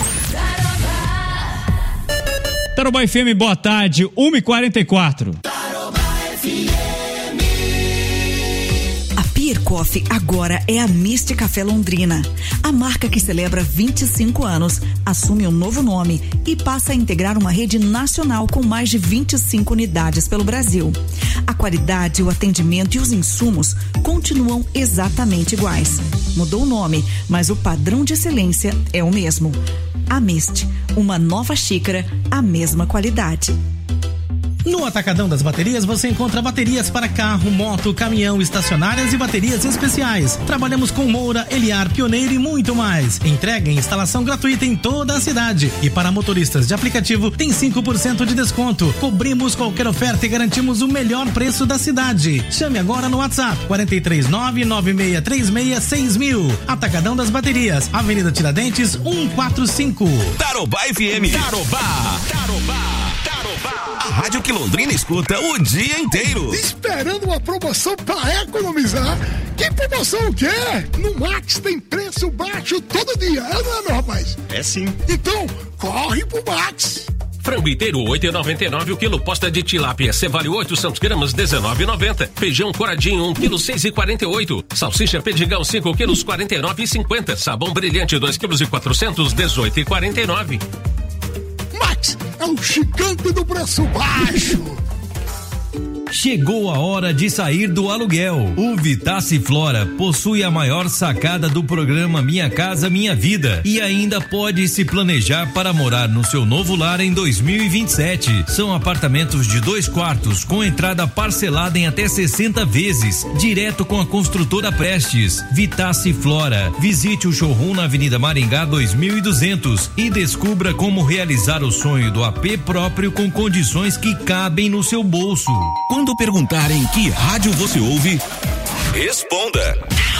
Tarobá FM, boa tarde, 1h44. Tarobá FM. Beer Coffee agora é a Mist Café Londrina. A marca que celebra 25 anos assume um novo nome e passa a integrar uma rede nacional com mais de 25 unidades pelo Brasil. A qualidade, o atendimento e os insumos continuam exatamente iguais. Mudou o nome, mas o padrão de excelência é o mesmo. A Mist, uma nova xícara, a mesma qualidade. No Atacadão das Baterias você encontra baterias para carro, moto, caminhão, estacionárias e baterias especiais. Trabalhamos com Moura, Eliar, Pioneiro e muito mais. Entrega e instalação gratuita em toda a cidade. E para motoristas de aplicativo tem 5% de desconto. Cobrimos qualquer oferta e garantimos o melhor preço da cidade. Chame agora no WhatsApp 439-9636-6000. Atacadão das Baterias, Avenida Tiradentes 145. Tarobá FM. Tarobá. A rádio que Londrina escuta o dia inteiro. Esperando uma promoção pra economizar? Que promoção o quê? No Max tem preço baixo todo dia, não é, meu rapaz? É sim. Então, corre pro Max. Frango inteiro, 8,99 o quilo. Posta de tilápia, cevale 800 gramas, 19,90. Feijão coradinho, 1 quilo, 6,48. Salsicha Pedigão, 5 quilos, 49,50. Sabão brilhante, 2 quilos e 400, 18,49. Max é o gigante do preço baixo. Chegou a hora de sair do aluguel. O Vitace Flora possui a maior sacada do programa Minha Casa Minha Vida e ainda pode se planejar para morar no seu novo lar em 2027. São apartamentos de 2 quartos com entrada parcelada em até 60 vezes, direto com a construtora Prestes. Vitace Flora. Visite o showroom na Avenida Maringá 2200 e descubra como realizar o sonho do AP próprio com condições que cabem no seu bolso. Quando perguntarem que rádio você ouve, responda.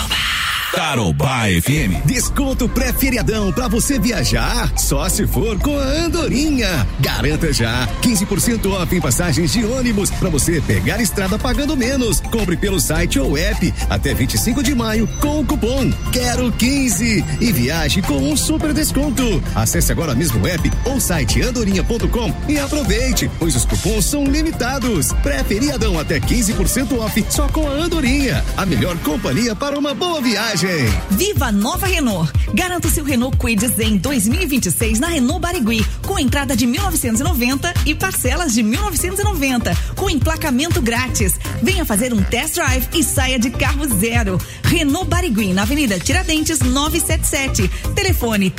Tarobá FM. Desconto pré-feriadão pra você viajar, só se for com a Andorinha. Garanta já 15% off em passagens de ônibus pra você pegar estrada pagando menos. Compre pelo site ou app até 25 de maio com o cupom Quero 15 e viaje com um super desconto. Acesse agora mesmo o app ou site andorinha.com e aproveite, pois os cupons são limitados. Pré-feriadão até 15% off só com a Andorinha. A melhor companhia para uma boa viagem. Viva a nova Renault. Garanta o seu Renault Kwid Zen 2026 na Renault Barigui, com entrada de 1.990 e parcelas de 1.990, com emplacamento grátis. Venha fazer um test drive e saia de carro zero. Renault Barigui, na Avenida Tiradentes 977. Telefone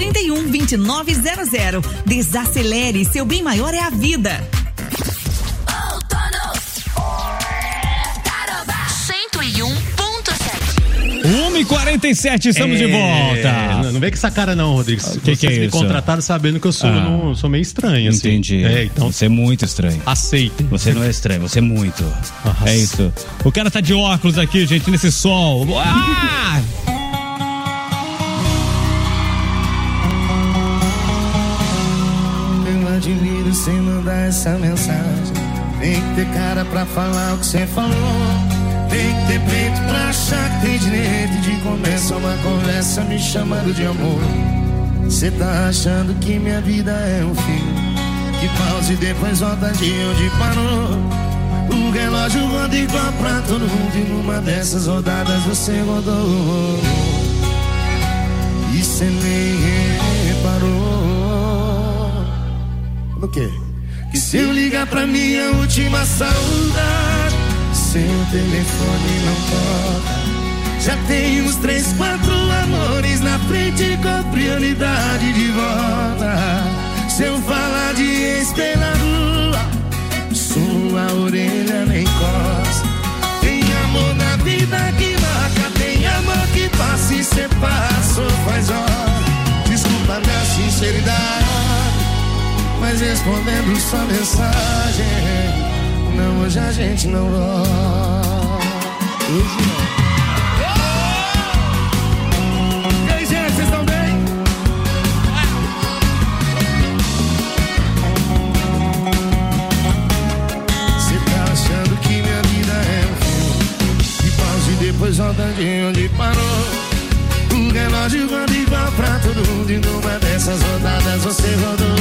3031-2900. Desacelere, seu bem maior é a vida. 1h47, estamos de volta. Não vem com essa cara não, Rodrigues. Que é isso? Me contrataram sabendo que eu sou meio estranho, assim. Entendi. Então você é muito estranho. Aceita. Você não é estranho, você é muito. Nossa. É isso. O cara tá de óculos aqui, gente, nesse sol. Ah! Eu admiro você mandar essa mensagem. Tem que ter cara pra falar o que você falou. Tem que ter peito pra achar que tem direito de começar uma conversa me chamando de amor. Cê tá achando que minha vida é um filme que pausa e depois volta de onde parou. O relógio roda igual pra todo mundo e numa dessas rodadas você rodou. E cê nem reparou. No quê? Que se eu ligar pra minha última saudade, seu telefone não toca. Já tem uns 3, 4 amores na frente com prioridade de volta. Se eu falar de ex pela rua, sua orelha nem coça. Tem amor na vida que marca, tem amor que passa e cê passou faz hora. Desculpa minha sinceridade, mas respondendo sua mensagem, não, hoje a gente não volta. Hoje não. E aí, gente, vocês estão bem? Você tá achando que minha vida é um filme que pausa e depois volta de onde parou. O relógio roda igual pra todo mundo e numa dessas rodadas você rodou.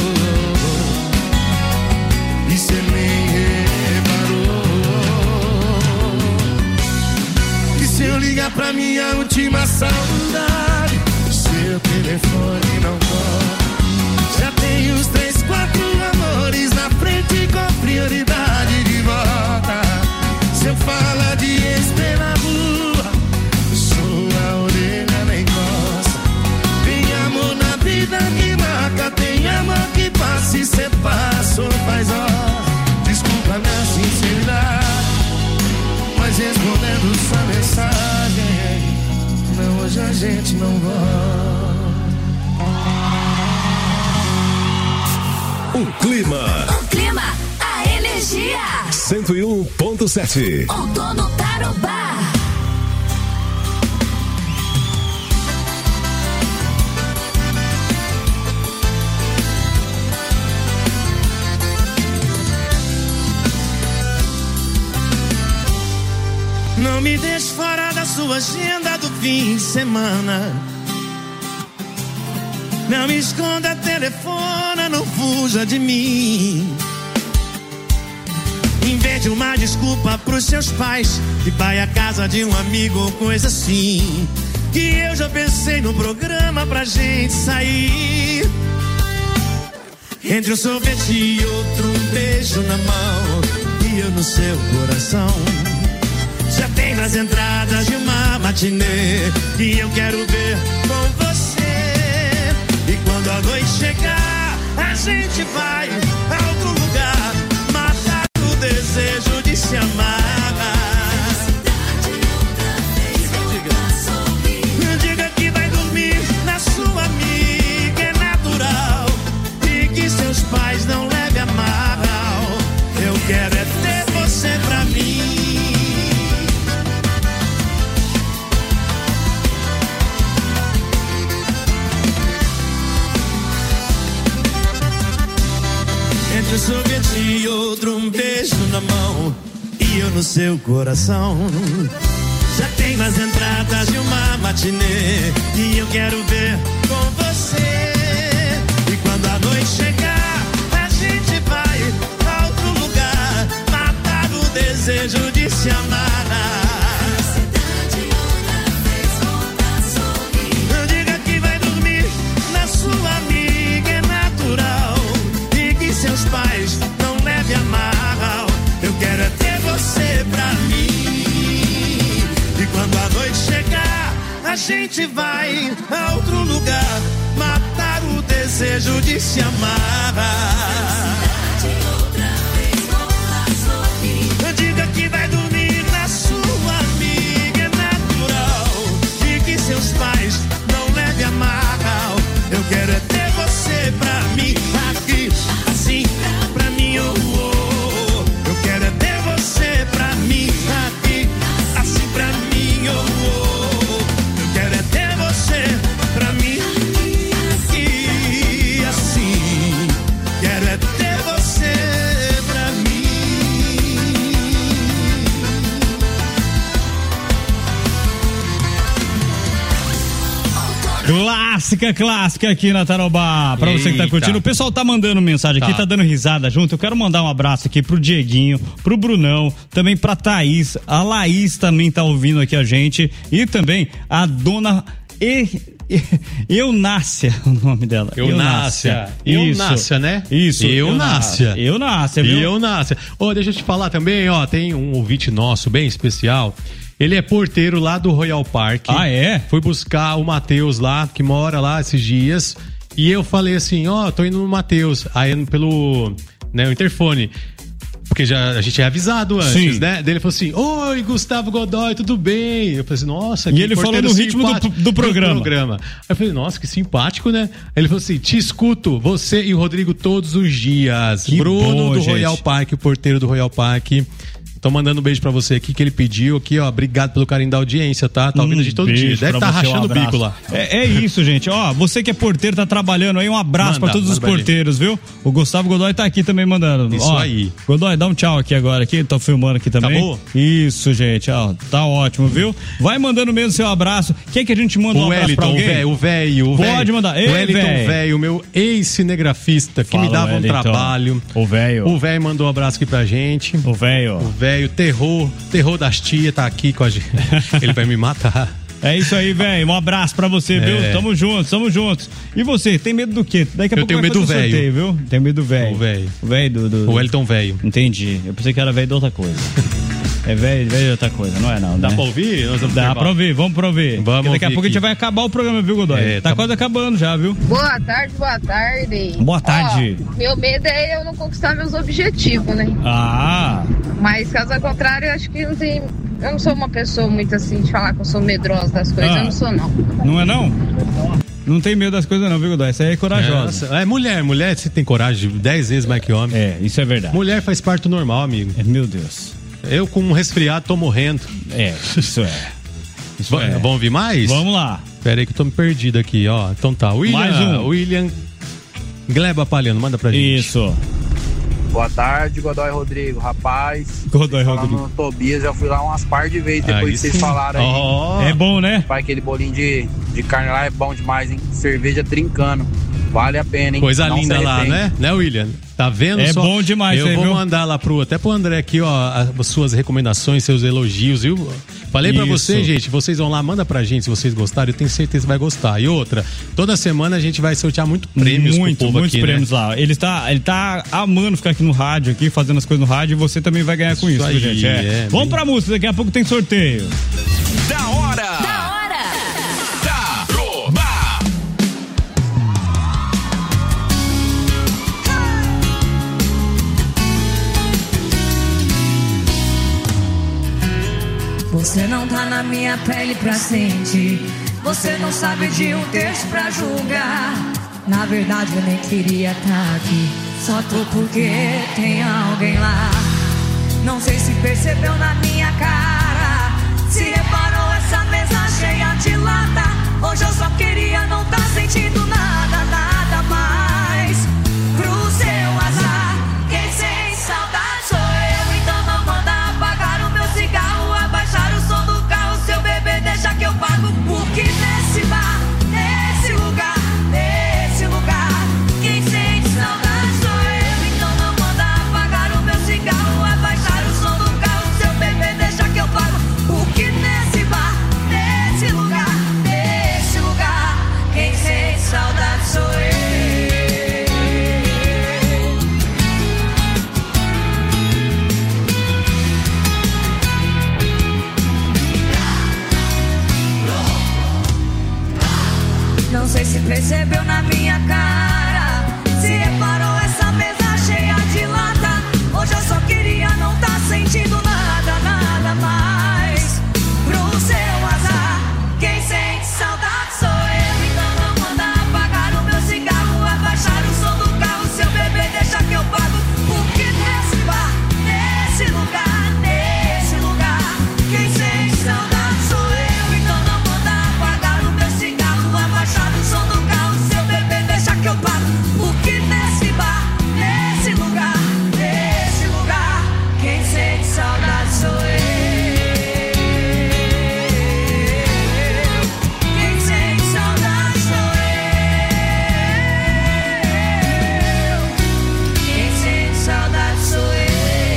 E cê nem se eu ligar pra minha última saudade, seu telefone não toca. Já tem uns 3, 4 amores na frente com prioridade de volta. Se eu falar de ex pela rua, sua orelha nem coça. Tem amor na vida que marca, tem amor que passa e cê passou faz hora. Desculpa horas respondendo sua mensagem. Não, hoje a gente não volta. O clima. O clima, a energia. 101.7. Outono Tarobá. Não me deixe fora da sua agenda do fim de semana. Não me esconda, telefona, não fuja de mim. Invente uma desculpa pros seus pais e vai à casa de um amigo ou coisa assim. Que eu já pensei no programa pra gente sair. Entre um sorvete e outro, um beijo na mão e eu no seu coração. Já tem nas entradas de uma matinê que eu quero ver com você. E quando a noite chegar, a gente vai a outro lugar, matar o desejo de se amar. Diga que vai dormir na sua amiga, é natural. E que seus pais não levem a mal. Eu quero é ter você pra mim. Entre um sorvete e outro, um beijo na mão e eu no seu coração. Já tem nas entradas de uma matinê e eu quero ver com você. E quando a noite chegar, a gente vai a outro lugar, matar o desejo de se amar. Diga que vai dormir na sua amiga, é natural. Seus pais não levem a mal. Eu quero é ter você pra mim. E quando a noite chegar, a gente vai a outro lugar, matar o desejo de se amar. Diga que vai dormir na sua amiga, é natural. E que seus pais não levem a mal. Eu quero é ter você pra mim aqui. Assim, pra mim, eu quero é ter você pra mim aqui. Assim, pra mim, eu quero é ter você pra mim aqui. Assim, quero é ter você pra mim. Clássica aqui na Tarobá. Pra você que tá curtindo. O pessoal tá mandando mensagem aqui, tá dando risada junto. Eu quero mandar um abraço aqui pro Dieguinho, pro Brunão, também pra Thaís. A Laís também tá ouvindo aqui a gente. E também a dona Eunácia, o nome dela. Eunácia, né? Isso. Eunácia, viu? Eunácia. Deixa eu te falar também, tem um ouvinte nosso bem especial. Ele é porteiro lá do Royal Park. Ah, é? Fui buscar o Matheus lá, que mora lá esses dias. E eu falei assim, tô indo no Matheus. Aí pelo, o interfone. Porque a gente é avisado antes, sim, né? Daí ele falou assim, oi, Gustavo Godoy, tudo bem? Eu falei assim, nossa, que E ele falou no ritmo do programa. Aí eu falei, nossa, que simpático, né? Aí ele falou assim, te escuto, você e o Rodrigo todos os dias. Que Bruno bom, do gente. Royal Park, o porteiro do Royal Park. Tô mandando um beijo pra você aqui, que ele pediu aqui, obrigado pelo carinho da audiência, tá? Tá ouvindo a gente todo dia. Deve estar rachando o bico lá. É isso, gente. Você que é porteiro, tá trabalhando aí, um abraço pra todos os porteiros, viu? O Gustavo Godoy tá aqui também mandando. Isso aí. Godoy, dá um tchau aqui agora, aqui, tô filmando aqui também. Acabou? Isso, gente, tá ótimo, viu? Vai mandando mesmo seu abraço. Quer que a gente manda um abraço pra alguém? O velho. Pode mandar. O Wellington velho, meu ex-cinegrafista, que me dava um trabalho. O velho mandou um abraço aqui pra gente. O velho, terror das tias, tá aqui com a gente. Ele vai me matar. É isso aí, velho. Um abraço pra você, viu? Tamo juntos. E você, tem medo do quê? Daqui a pouco tenho medo do velho, viu? Tem medo do velho. O velho. O velho do... O Wellington velho. Entendi. Eu pensei que era velho de outra coisa. É velho outra coisa, não é não, Dá né? pra ouvir? Dá pra ouvir, vamos pra ouvir. Vamos daqui a pouco aqui. a gente vai acabar o programa, viu, Godoy? Tá quase acabando já, viu? Boa tarde, boa tarde. Boa tarde. Ó, meu medo é eu não conquistar meus objetivos, né? Ah. Mas caso contrário, eu acho que não tem... Eu não sou uma pessoa muito assim de falar que eu sou medrosa das coisas, eu não sou não. Não é não? Não tem medo das coisas não, viu, Godoy? Essa aí é corajosa. Mulher, você tem coragem de 10 vezes mais que homem. É, isso é verdade. Mulher faz parto normal, amigo. Meu Deus. Eu com um resfriado tô morrendo. Isso é. Vamos ouvir mais? Vamos lá. Pera aí que eu tô me perdido aqui, ó. Então tá, Mais um. William Gleba Palhano, manda pra gente. Isso. Boa tarde, Godoy Rodrigo. Rapaz, Godoy falando Rodrigo. no Tobias, já fui lá umas par de vezes depois que vocês falaram aí. É bom, né? Rapaz, aquele bolinho de carne lá é bom demais, hein? Cerveja trincando. Vale a pena, hein? Coisa Não linda se lá, arrepende. né, William? Tá vendo É só? bom demais, Eu aí, vou viu? mandar lá até pro André aqui, ó, as suas recomendações, seus elogios, viu? Falei pra Isso. vocês, gente, vocês vão lá, manda pra gente se vocês gostaram, eu tenho certeza que vai gostar. E outra, toda semana a gente vai sortear muitos prêmios pro povo muitos aqui, prêmios né? lá. Ele tá amando ficar aqui no rádio, aqui, fazendo as coisas no rádio, e você também vai ganhar com isso, aí, viu, gente? Vamos pra música, daqui a pouco tem sorteio. Da hora! Você não tá na minha pele pra sentir. Você não sabe de um texto pra julgar. Na verdade eu nem queria estar aqui. Só tô porque tem alguém lá. Não sei se percebeu na minha cara. Se reparou essa mesa cheia de lata. Hoje eu só queria não tá sentindo nada, nada mais. Pro seu azar, quem sem saudade sou eu. Então não manda apagar o meu cigarro, abaixar o som do carro. Seu bebê deixa que eu pago. Porque nesse bar, nesse lugar, quem sente saudade sou eu. Então não manda apagar o meu cigarro, abaixar o som do carro. Seu bebê deixa que eu pago. Porque nesse bar, nesse lugar, quem sente saudade sou eu. Não sei se percebeu na minha cara. Se reparou essa mesa cheia de lata. Hoje eu só queria não tá sentindo nada, nada mais. Pro seu azar, quem sente saudade sou eu. Então não manda apagar o meu cigarro, abaixar o som do carro. Seu bebê deixa que eu pago. Porque nesse bar, nesse lugar, quem sente saudade sou eu. Então não manda apagar o meu cigarro, abaixar o som do carro. Seu bebê deixa que eu pago. Porque nesse bar, nesse lugar, quem sente saudade sou eu. Quem sente saudade sou eu. Quem sente saudade sou eu.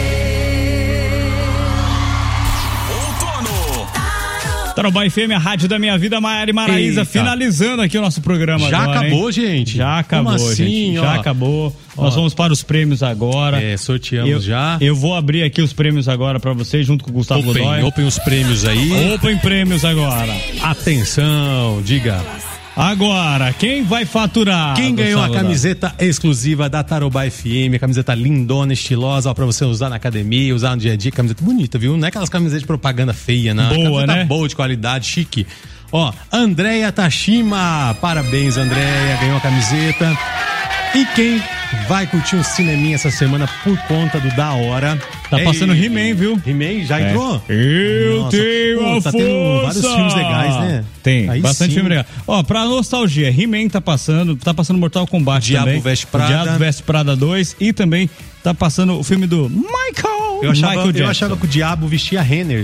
Tarobá FM, a rádio da minha vida, Maiara e Maraísa, Eita. finalizando aqui o nosso programa Já agora, acabou, hein? gente? Já acabou, Como assim, gente. Já ó? acabou. Ó. Nós vamos para os prêmios agora. Sorteamos já. Eu vou abrir aqui os prêmios agora para vocês, junto com o Gustavo Godoy. Open os prêmios aí. Open prêmios agora. Atenção, diga. Agora, quem vai faturar? Quem ganhou a Gustavo Godoy? camiseta exclusiva da Tarobá FM, a camiseta lindona, estilosa, ó, pra você usar na academia, usar no dia a dia, camiseta bonita, viu? Não é aquelas camisetas de propaganda feia, não. Boa, camiseta né? boa, de qualidade, chique. Ó, Andréia Tashima, parabéns, Andréia, ganhou a camiseta. E quem vai curtir um cineminha essa semana por conta do Da Hora? Tá passando He-Man, viu? He-Man já entrou? Eu Nossa, tenho pô, a tá força! tendo vários filmes legais, né? Tem, Aí bastante sim. filme legal. Ó, pra nostalgia, He-Man tá passando Mortal Kombat Diabo também. Veste Prada. Diabo Veste Prada 2 e também tá passando o filme do Michael Eu Jackson. achava que o diabo vestia Renner.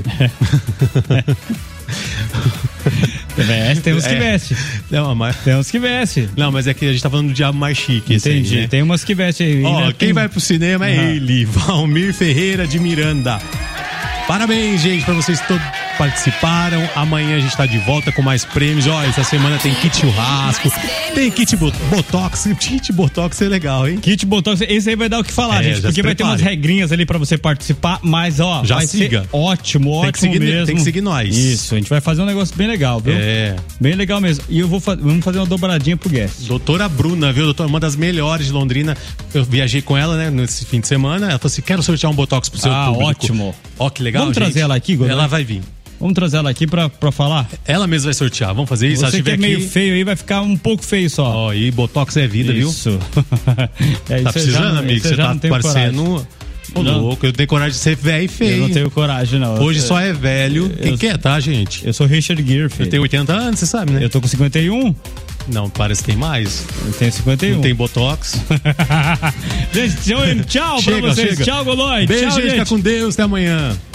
Veste, tem uns que veste. Não, mas... Tem uns que veste. Não, mas é que a gente tá falando do diabo mais chique. esse Entendi. aí, né? Tem umas que veste aí. Ó, né? quem vai pro cinema é ele, Valmir Ferreira de Miranda. Parabéns, gente, pra vocês todos. que participaram. Amanhã a gente tá de volta com mais prêmios. Olha, essa semana tem kit churrasco, tem kit Botox. Kit Botox é legal, hein? Kit Botox, esse aí vai dar o que falar, gente, porque vai ter umas regrinhas ali pra você participar, mas ó, já vai siga. Ser ótimo mesmo. Tem que seguir nós. Isso, a gente vai fazer um negócio bem legal, viu? Bem legal mesmo. E vamos fazer uma dobradinha pro guest. Doutora Bruna, viu? Doutora, uma das melhores de Londrina. Eu viajei com ela, né, nesse fim de semana. Ela falou assim: quero sortear um Botox pro seu público. Ótimo. Ó, que legal. Vamos trazer ela aqui, Godoy? Ela vai vir. Vamos trazer ela aqui pra falar? Ela mesma vai sortear, vamos fazer isso? Você que é meio feio aí, vai ficar um pouco feio só. Ó, e Botox é vida, isso. Viu? Tá precisando, amigo? Você tá parecendo... Ô, louco, eu tenho coragem de ser velho e feio. Eu não tenho coragem, não. Hoje só é velho. Quem quer, tá, gente? Eu sou Richard Gere, filho. Eu tenho 80 anos, você sabe, né? Eu tô com 51. Não, parece que tem mais. Eu tenho 51. Não tem Botox. Gente, tchau pra vocês. Chega. Tchau, Godoy. Beijo, tchau, gente. Fica com Deus. Até amanhã.